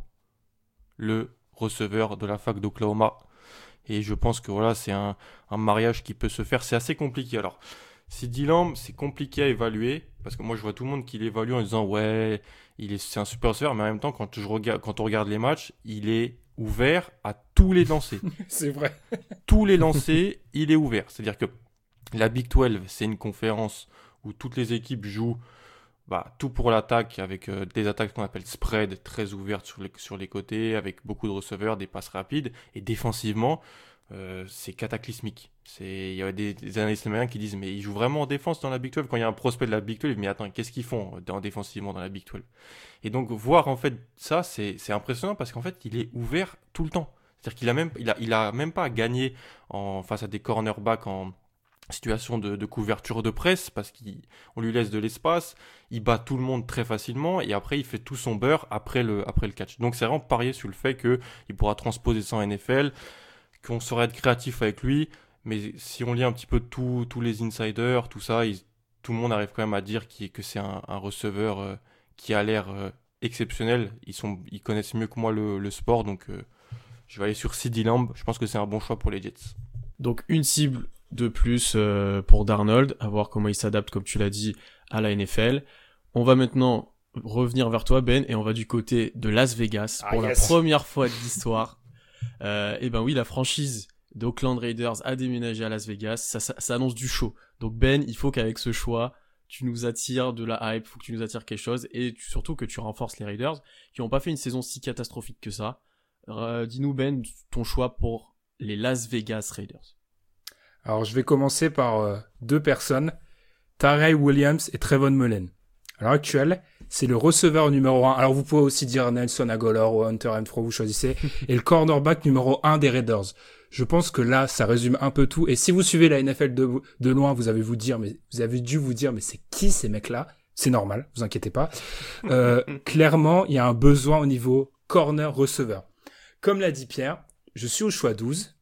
le receveur de la fac d'Oklahoma. Et je pense que voilà, c'est un, un mariage qui peut se faire, c'est assez compliqué. Alors, CeeDee Lamb, c'est compliqué à évaluer, parce que moi je vois tout le monde qui l'évalue en disant ouais, il est, c'est un super receveur, mais en même temps, quand, je regarde, quand on regarde les matchs, il est ouvert à tous les lancers. C'est vrai. Tous les lancers, il est ouvert. C'est-à-dire que la Big douze, c'est une conférence où toutes les équipes jouent bah, tout pour l'attaque, avec euh, des attaques qu'on appelle spread, très ouvertes sur les, sur les côtés, avec beaucoup de receveurs, des passes rapides. Et défensivement, euh, c'est cataclysmique. C'est, il y a des, des analystes américains qui disent mais ils jouent vraiment en défense dans la Big douze. Quand il y a un prospect de la Big douze, mais attends, qu'est-ce qu'ils font dans, défensivement dans la Big douze? Et donc voir en fait ça, c'est, c'est impressionnant parce qu'en fait il est ouvert tout le temps. C'est-à-dire qu'il a même, il a, il a même pas à gagner en, face à des cornerbacks en situation de, de couverture de presse parce qu'on lui laisse de l'espace, il bat tout le monde très facilement et après il fait tout son beurre après le, après le catch. Donc c'est vraiment parier sur le fait qu'il pourra transposer ça en N F L, qu'on saurait être créatif avec lui, mais si on lit un petit peu tous tous les insiders, tout ça, ils, tout le monde arrive quand même à dire qu'il, que c'est un, un receveur euh, qui a l'air euh, exceptionnel. Ils, sont, ils connaissent mieux que moi le, le sport, donc euh, je vais aller sur CeeDee Lamb. Je pense que c'est un bon choix pour les Jets. Donc une cible de plus euh, pour Darnold, à voir comment il s'adapte, comme tu l'as dit, à la N F L. On va maintenant revenir vers toi, Ben, et on va du côté de Las Vegas Ah, pour yes. la première fois de l'histoire. Euh, et ben oui, la franchise d'Oakland Raiders a déménagé à Las Vegas. Ça, ça, ça annonce du show. Donc Ben, il faut qu'avec ce choix, tu nous attires de la hype, faut que tu nous attires quelque chose, et tu, surtout que tu renforces les Raiders, qui n'ont pas fait une saison si catastrophique que ça. Euh, dis-nous Ben, ton choix pour les Las Vegas Raiders. Alors, je vais commencer par euh, deux personnes, Tyrell Williams et Trevon Mullen. À l'heure actuelle, c'est le receveur numéro un. Alors, vous pouvez aussi dire Nelson Agholor ou Hunter Renfrow, vous choisissez. Et le cornerback numéro un des Raiders. Je pense que là, ça résume un peu tout. Et si vous suivez la N F L de, de loin, vous avez vous dire, mais vous avez dû vous dire, mais c'est qui ces mecs-là? C'est normal, vous inquiétez pas. Euh, clairement, il y a un besoin au niveau corner receveur. Comme l'a dit Pierre, je suis au choix douze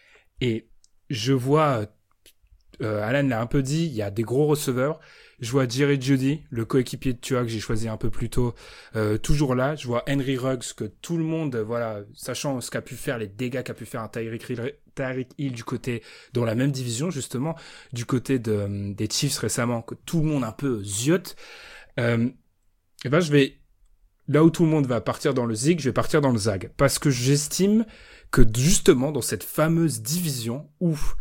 et je vois, euh, Alan l'a un peu dit, il y a des gros receveurs. Je vois Jerry Jeudy, le coéquipier de Tua que j'ai choisi un peu plus tôt, euh, toujours là. Je vois Henry Ruggs, que tout le monde, voilà, sachant ce qu'a pu faire, les dégâts qu'a pu faire un Tyreek Hill, Tyreek Hill du côté, dans la même division justement, du côté de, des Chiefs récemment, que tout le monde un peu ziote. Euh, et ben je vais, là où tout le monde va partir dans le zig, je vais partir dans le zag. Parce que j'estime que justement, dans cette fameuse division où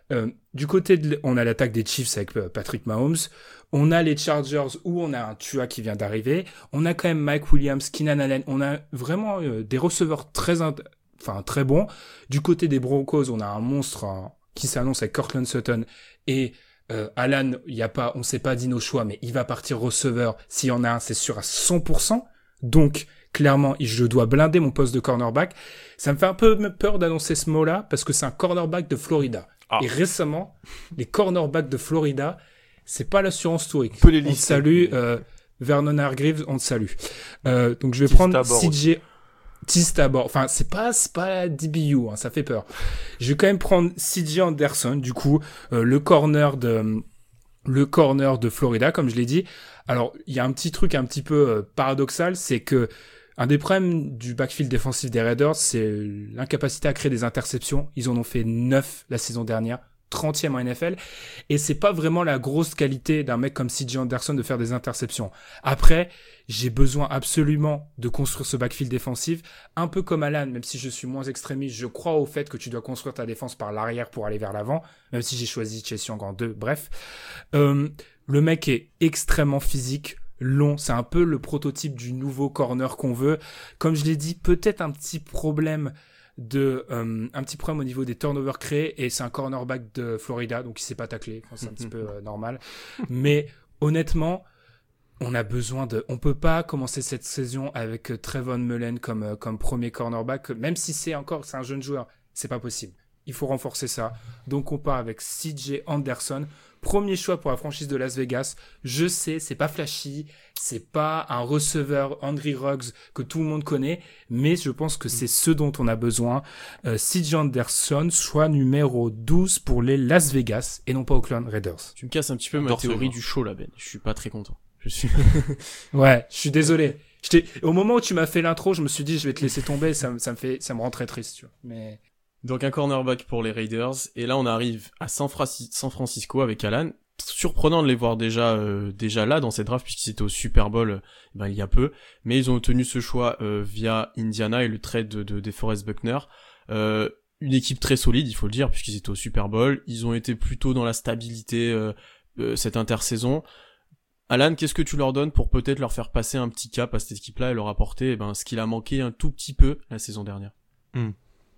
Euh, du côté de, on a l'attaque des Chiefs avec euh, Patrick Mahomes. On a les Chargers où on a un Tua qui vient d'arriver. On a quand même Mike Williams, Keenan Allen. On a vraiment euh, des receveurs très, int- enfin très bons. Du côté des Broncos, on a un monstre hein, qui s'annonce avec Courtland Sutton et euh, Alan. Il y a pas, on s'est pas dit nos choix, mais il va partir receveur. S'il y en a un, c'est sûr à cent pour cent. Donc clairement, je dois blinder mon poste de cornerback. Ça me fait un peu peur d'annoncer ce mot-là parce que c'est un cornerback de Florida. Ah. Et récemment, les cornerbacks de Florida, c'est pas l'assurance touriste. On, on te salue, euh, Vernon Hargreaves, on te salue. Euh, donc je vais prendre C J Tistabor. Enfin, c'est pas, c'est pas D B U, hein, ça fait peur. Je vais quand même prendre C J Anderson, du coup, euh, le corner de, le corner de Florida, comme je l'ai dit. Alors, il y a un petit truc un petit peu euh, paradoxal, c'est que un des problèmes du backfield défensif des Raiders, c'est l'incapacité à créer des interceptions. Ils en ont fait neuf la saison dernière, trentième en N F L. Et c'est pas vraiment la grosse qualité d'un mec comme C J Anderson de faire des interceptions. Après, j'ai besoin absolument de construire ce backfield défensif. Un peu comme Alan, même si je suis moins extrémiste, je crois au fait que tu dois construire ta défense par l'arrière pour aller vers l'avant. Même si j'ai choisi Chase Young en deux, bref. Euh, le mec est extrêmement physique, long, c'est un peu le prototype du nouveau corner qu'on veut. Comme je l'ai dit, peut-être un petit problème de euh, un petit problème au niveau des turnovers créés, et c'est un cornerback de Florida, donc il s'est pas taclé, enfin, c'est un petit peu euh, normal. Mais honnêtement, on a besoin de, on peut pas commencer cette saison avec euh, Trevon Mullen comme euh, comme premier cornerback, même si c'est encore c'est un jeune joueur, c'est pas possible. Il faut renforcer ça. Donc on part avec C J Anderson. Premier choix pour la franchise de Las Vegas. Je sais, c'est pas flashy, c'est pas un receveur Henry Ruggs que tout le monde connaît, mais je pense que c'est ce dont on a besoin. Euh, C J Anderson, choix numéro douze pour les Las Vegas et non pas Oakland Raiders. Tu me casses un petit peu ma théorie du show là, Ben. Je suis pas très content. Je suis. Ouais, je suis désolé. Je t'ai... Au moment où tu m'as fait l'intro, je me suis dit je vais te laisser tomber. Ça, ça me fait, ça me rend très triste, tu vois. Mais donc un cornerback pour les Raiders, et là on arrive à San, Francis- San Francisco avec Alan. Surprenant de les voir déjà euh, déjà là dans cette draft puisqu'ils étaient au Super Bowl euh, ben, il y a peu, mais ils ont obtenu ce choix euh, via Indiana et le trade de, de DeForest Buckner. Euh, une équipe très solide, il faut le dire, puisqu'ils étaient au Super Bowl. Ils ont été plutôt dans la stabilité euh, euh, cette intersaison. Alan, qu'est-ce que tu leur donnes pour peut-être leur faire passer un petit cap à cette équipe-là et leur apporter eh ben, ce qu'il a manqué un tout petit peu la saison dernière? Hmm.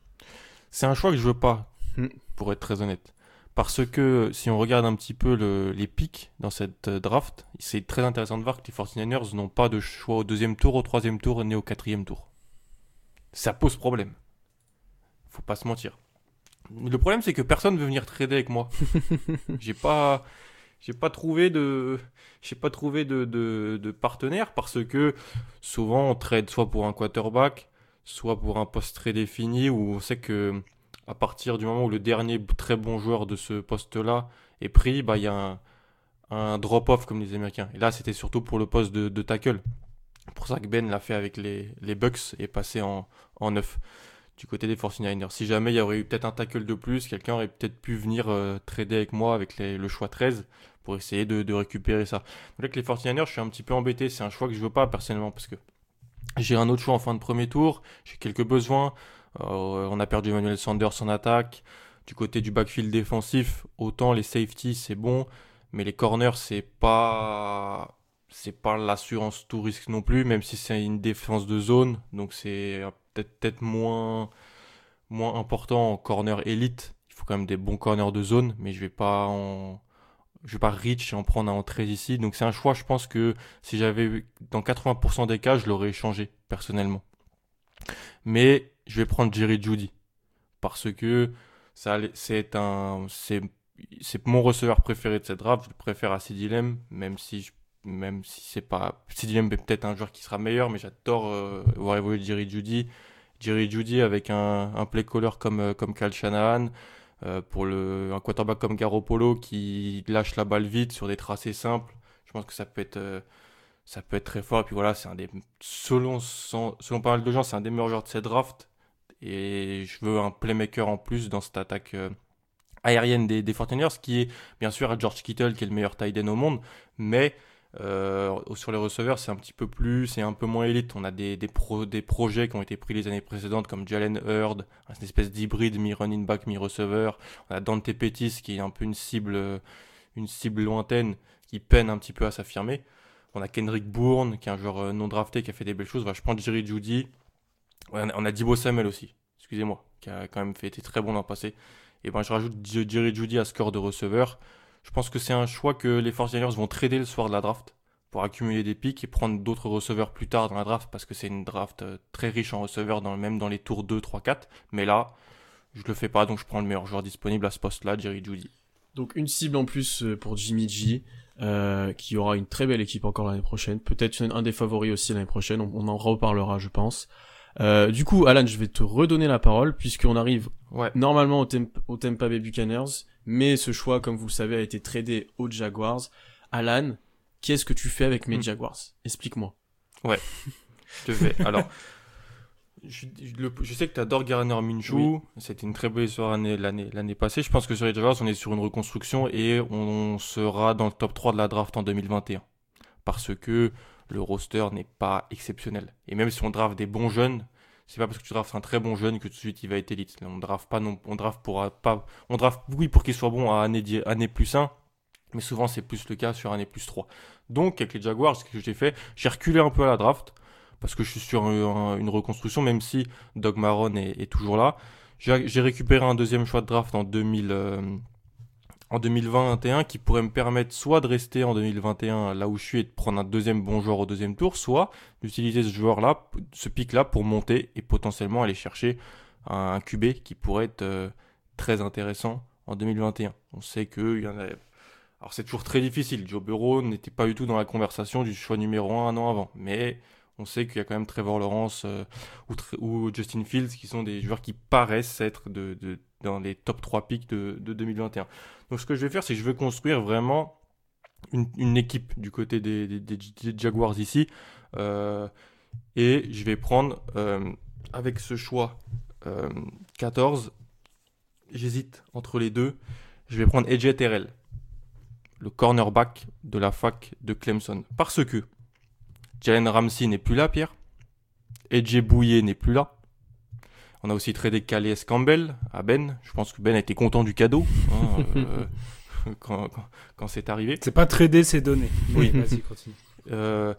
C'est un choix que je veux pas, hmm. pour être très honnête. Parce que si on regarde un petit peu le, les pics dans cette draft, c'est très intéressant de voir que les forty-niners n'ont pas de choix au deuxième tour, au troisième tour, ni au quatrième tour. Ça pose problème. Faut pas se mentir. Le problème, c'est que personne veut venir trader avec moi. j'ai pas, j'ai pas trouvé de, j'ai pas trouvé de, de, de partenaire parce que souvent on trade soit pour un quarterback, soit pour un poste très défini où on sait que à partir du moment où le dernier très bon joueur de ce poste-là est pris, bah il y a un, un drop-off comme les Américains. Et là, c'était surtout pour le poste de, de tackle. C'est pour ça que Ben l'a fait avec les, les Bucks et passé en, en neuf du côté des forty-niners. Si jamais il y aurait eu peut-être un tackle de plus, quelqu'un aurait peut-être pu venir euh, trader avec moi avec les, le choix treize pour essayer de, de récupérer ça. Donc avec les forty-niners, je suis un petit peu embêté. C'est un choix que je veux pas personnellement parce que j'ai un autre choix en fin de premier tour. J'ai quelques besoins. Euh, on a perdu Emmanuel Sanders en attaque. Du côté du backfield défensif, autant les safeties c'est bon, mais les corners c'est pas c'est pas l'assurance tout risque non plus, même si c'est une défense de zone, donc c'est peut-être peut-être moins moins important en corner élite. Il faut quand même des bons corners de zone, mais je vais pas en je vais pas reach et en prendre un en treize ici. Donc c'est un choix, je pense que si j'avais dans quatre-vingts pour cent des cas, je l'aurais échangé personnellement. Mais je vais prendre Jerry Jeudy parce que ça, c'est un, c'est, c'est mon receveur préféré de cette draft. Je le préfère à CeeDee Lamb, même si, je, même si c'est pas, CeeDee Lamb est peut-être un joueur qui sera meilleur, mais j'adore euh, voir évoluer Jerry Jeudy. Jerry Jeudy avec un, un play caller comme, comme Kyle Shanahan, euh, pour le, un quarterback comme Garoppolo qui lâche la balle vite sur des tracés simples. Je pense que ça peut être, euh, ça peut être très fort. Et puis voilà, c'est un des, selon, selon pas mal de gens, c'est un des meilleurs joueurs de cette draft. Et je veux un playmaker en plus dans cette attaque euh, aérienne des, des forty-niners, qui est bien sûr à George Kittle, qui est le meilleur tight end au monde, mais Euh, sur les receveurs, c'est un petit peu plus, c'est un peu moins élite. On a des, des, pro, des projets qui ont été pris les années précédentes comme Jalen Hurd, une espèce d'hybride mi-running back, mi-receveur. On a Dante Pettis qui est un peu une cible, une cible lointaine qui peine un petit peu à s'affirmer. On a Kendrick Bourne qui est un joueur non drafté qui a fait des belles choses. Enfin, je prends Jerry Jeudy. On a, on a Deebo Samuel aussi, excusez-moi, qui a quand même fait, été très bon l'an passé. Et ben je rajoute Jerry Jeudy à score de receveur. Je pense que c'est un choix que les forty-niners vont trader le soir de la draft pour accumuler des pics et prendre d'autres receveurs plus tard dans la draft parce que c'est une draft très riche en receveurs, dans, même dans les tours deux, trois, quatre. Mais là, je le fais pas, donc je prends le meilleur joueur disponible à ce poste-là, Jerry Jeudy. Donc une cible en plus pour Jimmy G, euh, qui aura une très belle équipe encore l'année prochaine. Peut-être un des favoris aussi l'année prochaine, on, on en reparlera je pense. Euh, du coup, Alan, je vais te redonner la parole puisqu'on arrive ouais. normalement au, temp- au Tampa Bay Buccaneers, mais ce choix, comme vous le savez, a été tradé aux Jaguars. Alan, qu'est-ce que tu fais avec mes mmh. Jaguars ? Explique-moi. Ouais, je te fais. Alors, je, je, le, je sais que tu adores Gardner Minshew. Oui. C'était une très belle histoire l'année, l'année, l'année passée. Je pense que sur les Jaguars, on est sur une reconstruction et on sera dans le top trois de la draft en deux mille vingt et un. Parce que le roster n'est pas exceptionnel. Et même si on draft des bons jeunes, c'est pas parce que tu draftes un très bon jeune que tout de suite il va être élite. On draft pas non, on draft pour pas, on draft oui pour qu'il soit bon à année année plus un, mais souvent c'est plus le cas sur année plus trois. Donc avec les Jaguars, ce que j'ai fait, j'ai reculé un peu à la draft parce que je suis sur un, une reconstruction, même si Doug Marrone est, est toujours là. J'ai, j'ai récupéré un deuxième choix de draft en deux mille. Euh, en deux mille vingt et un qui pourrait me permettre soit de rester en deux mille vingt et un là où je suis et de prendre un deuxième bon joueur au deuxième tour, soit d'utiliser ce joueur-là, ce pic-là pour monter et potentiellement aller chercher un Q B qui pourrait être euh, très intéressant en deux mille vingt et un. On sait qu'il y en a... Alors c'est toujours très difficile, Joe Burrow n'était pas du tout dans la conversation du choix numéro un un an avant, mais on sait qu'il y a quand même Trevor Lawrence euh, ou, ou Justin Fields qui sont des joueurs qui paraissent être de, de, dans les top trois picks de, de deux mille vingt et un. Donc ce que je vais faire, c'est que je vais construire vraiment une, une équipe du côté des, des, des, des Jaguars ici. Euh, et je vais prendre, euh, avec ce choix euh, quatorze, j'hésite entre les deux. Je vais prendre A J Terrell, le cornerback de la fac de Clemson. Parce que Jalen Ramsey n'est plus là, Pierre. A J Bouye n'est plus là. On a aussi tradé Calais Campbell à Ben. Je pense que Ben a été content du cadeau hein, euh, quand, quand, quand c'est arrivé. C'est pas tradé, c'est donné. Oui, vas-y, continue. Euh,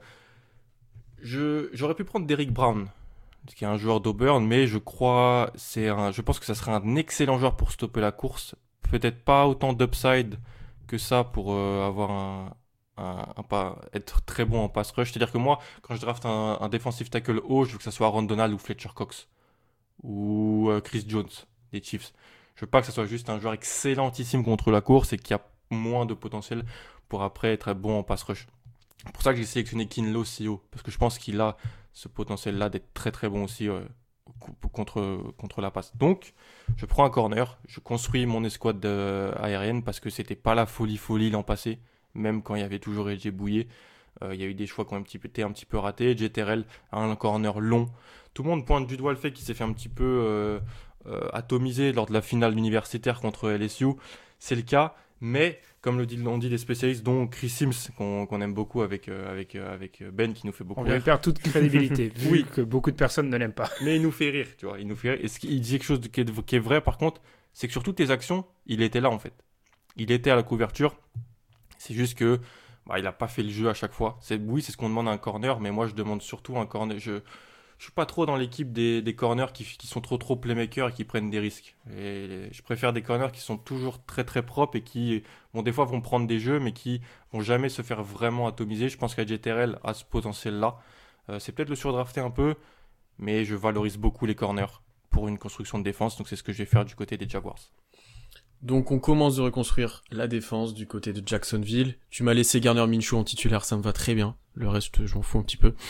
je, j'aurais pu prendre Derrick Brown, qui est un joueur d'Auburn, mais je crois, c'est un, je pense que ça serait un excellent joueur pour stopper la course. Peut-être pas autant d'upside que ça pour euh, avoir un, un, un pas, être très bon en pass rush. C'est-à-dire que moi, quand je draft un, un defensive tackle haut, je veux que ça soit Aaron Donald ou Fletcher Cox. Ou euh, Chris Jones des Chiefs. Je veux pas que ça soit juste un joueur excellentissime contre la course et qui a moins de potentiel pour après être bon en pass rush. C'est pour ça que j'ai sélectionné Kinlaw si haut, parce que je pense qu'il a ce potentiel-là d'être très très bon aussi euh, contre, contre la passe. Donc, je prends un corner, je construis mon escouade euh, aérienne parce que c'était pas la folie folie l'an passé, même quand il y avait toujours A J Bouye. Euh, il y a eu des choix qui ont un petit peu, été un petit peu ratés. A J Terrell a un corner long. Tout le monde pointe du doigt le fait qu'il s'est fait un petit peu euh, euh, atomiser lors de la finale universitaire contre L S U. C'est le cas, mais comme le dit, on dit les spécialistes, dont Chris Sims, qu'on, qu'on aime beaucoup avec, euh, avec, euh, avec Ben, qui nous fait beaucoup on rire. On vient perdre toute crédibilité, vu oui. que beaucoup de personnes ne l'aiment pas. Mais il nous fait rire, tu vois. Il nous fait rire. Et ce qu'il dit quelque chose de, qui, est, qui est vrai, par contre, c'est que sur toutes les actions, il était là, en fait. Il était à la couverture. C'est juste que bah, il n'a pas fait le jeu à chaque fois. C'est, oui, c'est ce qu'on demande à un corner, mais moi, je demande surtout un corner. Je Je suis pas trop dans l'équipe des, des corners qui, qui sont trop trop playmakers et qui prennent des risques. Et je préfère des corners qui sont toujours très très propres et qui, bon, des fois vont prendre des jeux, mais qui vont jamais se faire vraiment atomiser. Je pense qu'A J Terrell a ce potentiel-là. Euh, c'est peut-être le surdrafter un peu, mais je valorise beaucoup les corners pour une construction de défense. Donc c'est ce que je vais faire du côté des Jaguars. Donc on commence de reconstruire la défense du côté de Jacksonville. Tu m'as laissé Gardner Minshew en titulaire, ça me va très bien. Le reste, je m'en fous un petit peu.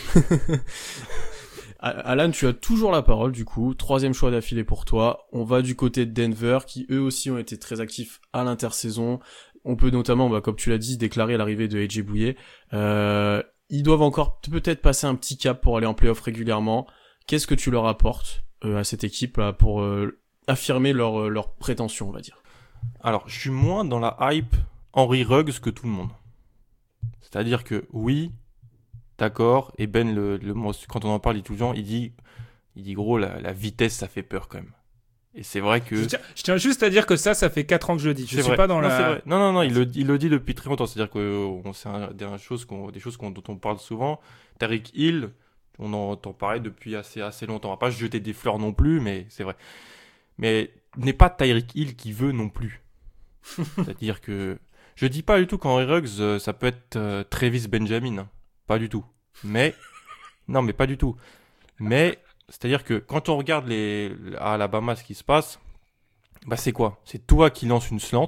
Alan, tu as toujours la parole du coup, troisième choix d'affilée pour toi. On va du côté de Denver, qui eux aussi ont été très actifs à l'intersaison. On peut notamment, bah, comme tu l'as dit, déclarer l'arrivée de A J Bouye. Euh, ils doivent encore peut-être passer un petit cap pour aller en playoff régulièrement. Qu'est-ce que tu leur apportes euh, à cette équipe là, pour euh, affirmer leur, leur prétention, on va dire? Alors, je suis moins dans la hype Henry Ruggs que tout le monde. C'est-à-dire que oui, d'accord, et Ben, le, le, quand on en parle, il dit tout le temps, il dit, il dit gros, la, la vitesse, ça fait peur quand même. Et c'est vrai que... Je tiens, je tiens juste à dire que ça, ça fait quatre ans que je le dis. Je c'est suis vrai. pas dans non, la... C'est vrai. Non, non, non, il le, il le dit depuis très longtemps. C'est-à-dire que on, c'est un, des choses, qu'on, des choses qu'on, dont on parle souvent. Tyreek Hill, on en entend parler depuis assez, assez longtemps. On va pas se jeter des fleurs non plus, mais c'est vrai. Mais n'est pas Tyreek Hill qui veut non plus. C'est-à-dire que... Je dis pas du tout qu'Henry Ruggs, euh, ça peut être euh, Travis Benjamin. Hein. Pas du tout. Mais... Non, mais pas du tout. Mais... C'est-à-dire que quand on regarde les, à Alabama ce qui se passe, bah c'est quoi ? C'est toi qui lance une slant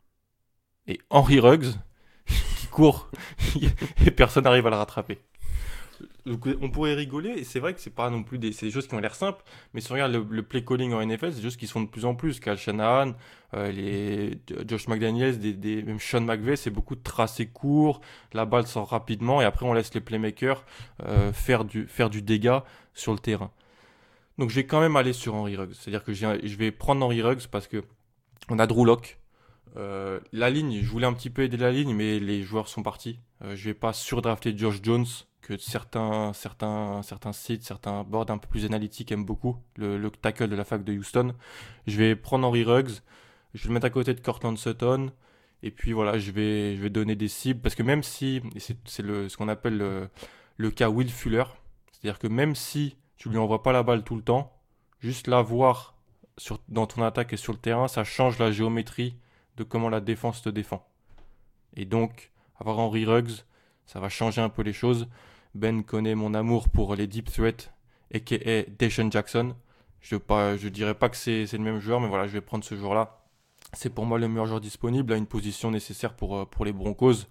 et Henry Ruggs qui court et personne n'arrive à le rattraper. Donc, on pourrait rigoler et c'est vrai que c'est pas non plus des, c'est des choses qui ont l'air simples, mais si on regarde le, le play calling en N F L, c'est des choses qui se font de plus en plus. Kyle Shanahan, euh, les, Josh McDaniels, des, des, même Sean McVay, c'est beaucoup de tracés courts, la balle sort rapidement et après on laisse les playmakers euh, faire, du, faire du dégât sur le terrain. Donc je vais quand même aller sur Henry Ruggs. C'est-à-dire que j'ai, je vais prendre Henry Ruggs parce que on a Drew Lock. Euh, la ligne, je voulais un petit peu aider la ligne, mais les joueurs sont partis. Euh, je vais pas surdrafter Josh Jones, que certains, certains, certains sites, certains boards un peu plus analytiques aiment beaucoup, le, le tackle de la fac de Houston. Je vais prendre Henry Ruggs, je vais le mettre à côté de Cortland Sutton, et puis voilà, je vais, je vais donner des cibles, parce que même si, et c'est, c'est le, ce qu'on appelle le, le cas Will Fuller, c'est-à-dire que même si tu lui envoies pas la balle tout le temps, juste la voir sur, dans ton attaque et sur le terrain, ça change la géométrie de comment la défense te défend. Et donc, avoir Henry Ruggs, ça va changer un peu les choses. Ben connaît mon amour pour les deep threats, aka Deshaun Jackson. Je ne dirais pas que c'est, c'est le même joueur, mais voilà, je vais prendre ce joueur-là. C'est pour moi le meilleur joueur disponible, à une position nécessaire pour, pour les Broncos.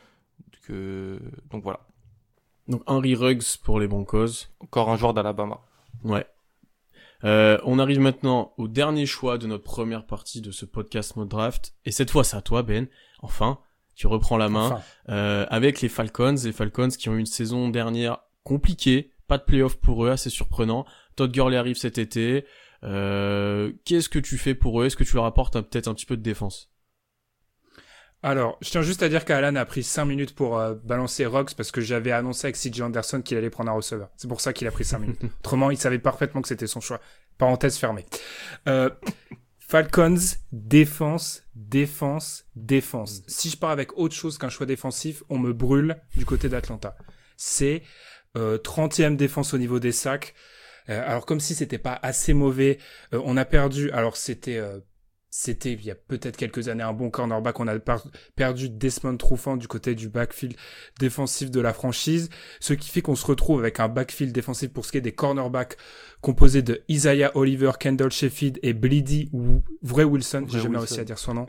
Que, donc voilà. Donc Henry Ruggs pour les Broncos. Encore un joueur d'Alabama. Ouais. Euh, on arrive maintenant au dernier choix de notre première partie de ce podcast Mock Draft. Et cette fois, c'est à toi, Ben. Enfin, tu reprends la main. Enfin. Euh, avec les Falcons. Les Falcons qui ont eu une saison dernière compliquée. Pas de playoff pour eux, assez surprenant. Todd Gurley arrive cet été. Euh, qu'est-ce que tu fais pour eux ? Est-ce que tu leur apportes un, peut-être un petit peu de défense ? Alors, je tiens juste à dire qu'Alan a pris cinq minutes pour euh, balancer Ruggs parce que j'avais annoncé avec C J Anderson qu'il allait prendre un receveur. C'est pour ça qu'il a pris cinq minutes. Autrement, il savait parfaitement que c'était son choix. Parenthèse fermée. Euh, Falcons, défense, défense, défense. Si je pars avec autre chose qu'un choix défensif, on me brûle du côté d'Atlanta. C'est euh, trentième défense au niveau des sacs. Euh, alors, comme si c'était pas assez mauvais, euh, on a perdu. Alors, c'était... Euh, C'était, il y a peut-être quelques années, un bon cornerback. On a par- perdu Desmond Trufant du côté du backfield défensif de la franchise. Ce qui fait qu'on se retrouve avec un backfield défensif pour ce qui est des cornerbacks composé de Isaiah Oliver, Kendall Sheffield et Bleedy ou Vrai Wilson. J'ai jamais réussi à dire son nom.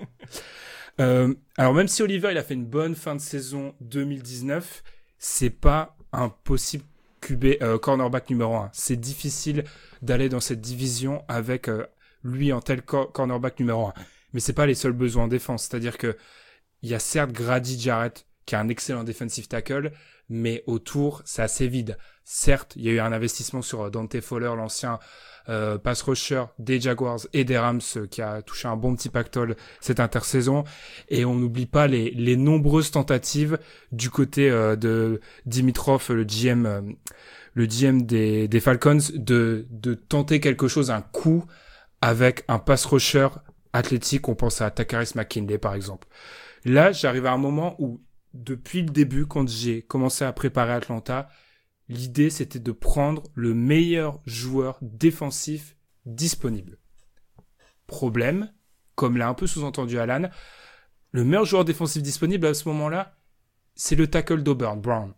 euh, alors même si Oliver, il a fait une bonne fin de saison deux mille dix-neuf, c'est pas un possible Q B, euh, cornerback numéro un. C'est difficile d'aller dans cette division avec, euh, lui en tel cor- cornerback numéro un. Mais c'est pas les seuls besoins en défense. C'est-à-dire que il y a certes Grady Jarrett qui a un excellent defensive tackle, mais autour, c'est assez vide. Certes, il y a eu un investissement sur Dante Fowler, l'ancien euh, pass rusher des Jaguars et des Rams, euh, qui a touché un bon petit pactole cette intersaison. Et on n'oublie pas les, les nombreuses tentatives du côté euh, de Dimitrov, le G M, euh, le G M des, des Falcons, de, de tenter quelque chose, un coup, avec un pass rusher athlétique. On pense à Takaris McKinley, par exemple. Là, j'arrive à un moment où, depuis le début, quand j'ai commencé à préparer Atlanta, l'idée, c'était de prendre le meilleur joueur défensif disponible. Problème, comme l'a un peu sous-entendu Alan, le meilleur joueur défensif disponible à ce moment-là, c'est le tackle d'Auburn, Brown.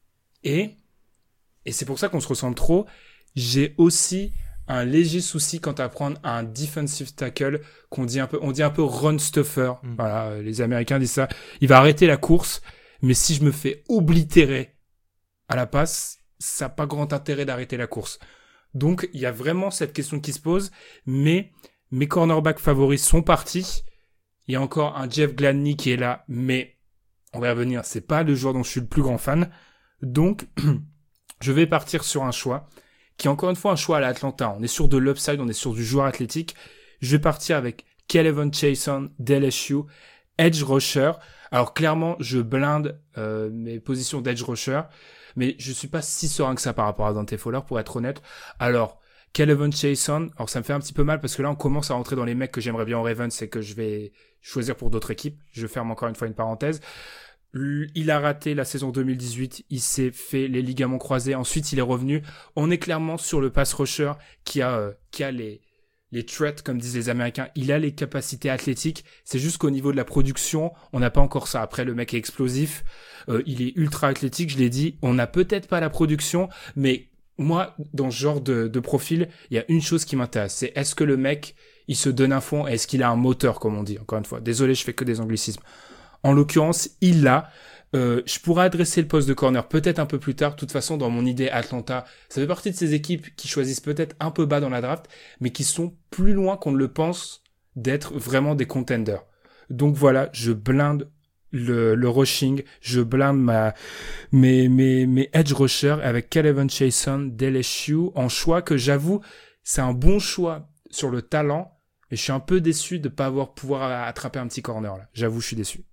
Et, et c'est pour ça qu'on se ressemble trop, j'ai aussi un léger souci quant à prendre un defensive tackle qu'on dit un peu, on dit un peu run stuffer. Mm. Voilà, les Américains disent ça. Il va arrêter la course, mais si je me fais oblitérer à la passe, ça n'a pas grand intérêt d'arrêter la course. Donc, il y a vraiment cette question qui se pose, mais mes cornerbacks favoris sont partis. Il y a encore un Jeff Gladney qui est là, mais on va y revenir, c'est pas le joueur dont je suis le plus grand fan. Donc, je vais partir sur un choix qui est encore une fois un choix à l'Atlanta. On est sur de l'upside, on est sur du joueur athlétique. Je vais partir avec K'Lavon Chaisson d'L S U, edge rusher. Alors clairement, je blinde euh, mes positions d'edge rusher, mais je suis pas si serein que ça par rapport à Dante Fowler, pour être honnête. Alors, K'Lavon Chaisson, alors ça me fait un petit peu mal parce que là on commence à rentrer dans les mecs que j'aimerais bien en Ravens et que je vais choisir pour d'autres équipes. Je ferme encore une fois une parenthèse. Il a raté la saison deux mille dix-huit, il s'est fait les ligaments croisés, ensuite il est revenu. On est clairement sur le pass rusher qui a euh, qui a les les traits, comme disent les Américains. Il a les capacités athlétiques. C'est juste qu'au niveau de la production, on n'a pas encore ça. Après, le mec est explosif, euh, il est ultra athlétique, je l'ai dit. On n'a peut-être pas la production, mais moi, dans ce genre de, de profil, il y a une chose qui m'intéresse, c'est est-ce que le mec, il se donne un fond, est-ce qu'il a un moteur, comme on dit, encore une fois. Désolé, je fais que des anglicismes. En l'occurrence, il l'a. Euh, je pourrais adresser le poste de corner peut-être un peu plus tard. De toute façon, dans mon idée, Atlanta, ça fait partie de ces équipes qui choisissent peut-être un peu bas dans la draft, mais qui sont plus loin qu'on ne le pense d'être vraiment des contenders. Donc voilà, je blinde le, le rushing, je blinde ma, mes, mes, mes edge rushers avec K'Lavon Chaisson d'L S U en choix que j'avoue, c'est un bon choix sur le talent, mais je suis un peu déçu de pas avoir pouvoir attraper un petit corner là. J'avoue, je suis déçu.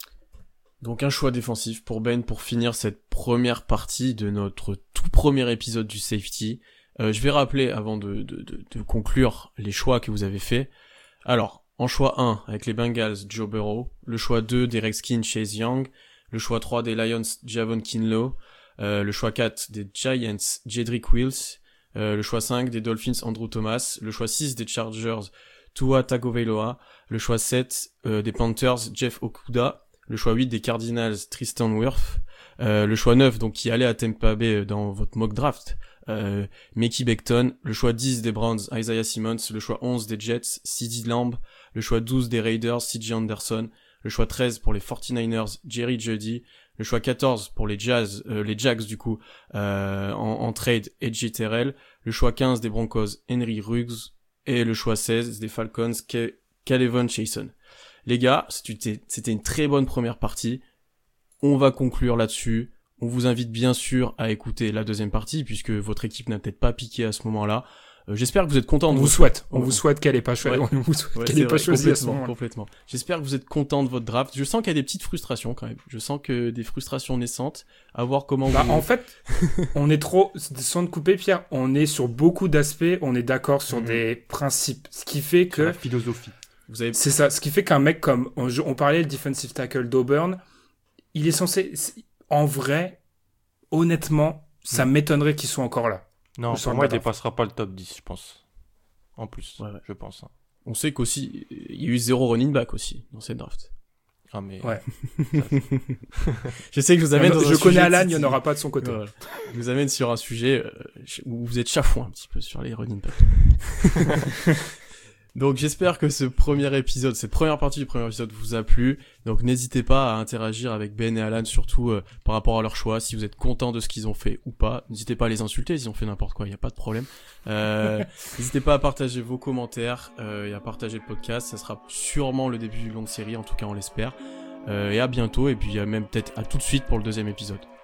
Donc un choix défensif pour Ben pour finir cette première partie de notre tout premier épisode du safety. Euh, je vais rappeler avant de, de, de, de conclure les choix que vous avez faits. Alors, en choix un, avec les Bengals, Joe Burrow. Le choix deux, des Redskins, Chase Young. Le choix trois, des Lions, Javon Kinlaw. Euh, le choix quatre, des Giants, Jedrick Wills. Euh, le choix cinq, des Dolphins, Andrew Thomas. Le choix six, des Chargers, Tua Tagovailoa. Le choix sept, euh, des Panthers, Jeff Okudah. Le choix huit des Cardinals, Tristan Wirth. Euh, le choix neuf, donc qui allait à Tampa Bay dans votre mock draft, euh, Mekhi Becton. Le choix dix des Browns, Isaiah Simmons. Le choix onze des Jets, CeeDee Lamb. Le choix douze des Raiders, C J Anderson. Le choix treize pour les forty-niners, Jerry Jeudy. Le choix quatorze pour les Jazz, euh, les Jags du coup, euh, en, en trade, A J Terrell. Le choix quinze des Broncos, Henry Ruggs. Et le choix seize des Falcons, K'Lavon Chaisson. Les gars, c'était, c'était une très bonne première partie. On va conclure là-dessus. On vous invite bien sûr à écouter la deuxième partie, puisque votre équipe n'a peut-être pas piqué à ce moment-là. Euh, j'espère que vous êtes contents. On de vous votre... souhaite. On ouais. vous souhaite qu'elle ait pas choisi. Ouais. On vous souhaite Ouais, qu'elle ait pas vrai, choisi à ce complètement, moment-là. complètement. J'espère que vous êtes contents de votre draft. Je sens qu'il y a des petites frustrations quand même. Je sens que des frustrations naissantes. À voir comment Bah, vous... en fait, on est trop, sans te couper, Pierre, on est sur beaucoup d'aspects, on est d'accord sur Mhm. des principes. Ce qui fait que, La philosophie. Vous avez... c'est ça, ce qui fait qu'un mec comme, on, on parlait le defensive tackle d'Auburn, il est censé, en vrai, honnêtement, ça Mhm. m'étonnerait qu'il soit encore là. Non, Je sens pour moi, il pas. dépassera pas le top dix, je pense. En plus, Ouais, ouais. je pense. hein. On sait qu'aussi, il y a eu zéro running back aussi dans cette draft. Ah, mais... Ouais. Je sais que je vous amène dans je un connais sujet Alan, il titi- n'y en aura pas de son côté. Voilà. Je vous amène sur un sujet euh, où vous êtes chafouin un petit peu sur les running backs. Donc j'espère que ce premier épisode, cette première partie du premier épisode vous a plu. Donc n'hésitez pas à interagir avec Ben et Alan, surtout euh, par rapport à leur choix, si vous êtes content de ce qu'ils ont fait ou pas. N'hésitez pas à les insulter s'ils ont fait n'importe quoi, il n'y a pas de problème. Euh, n'hésitez pas à partager vos commentaires euh, et à partager le podcast. Ça sera sûrement le début d'une longue série, en tout cas on l'espère. Euh, et à bientôt, et puis à même peut-être à tout de suite pour le deuxième épisode.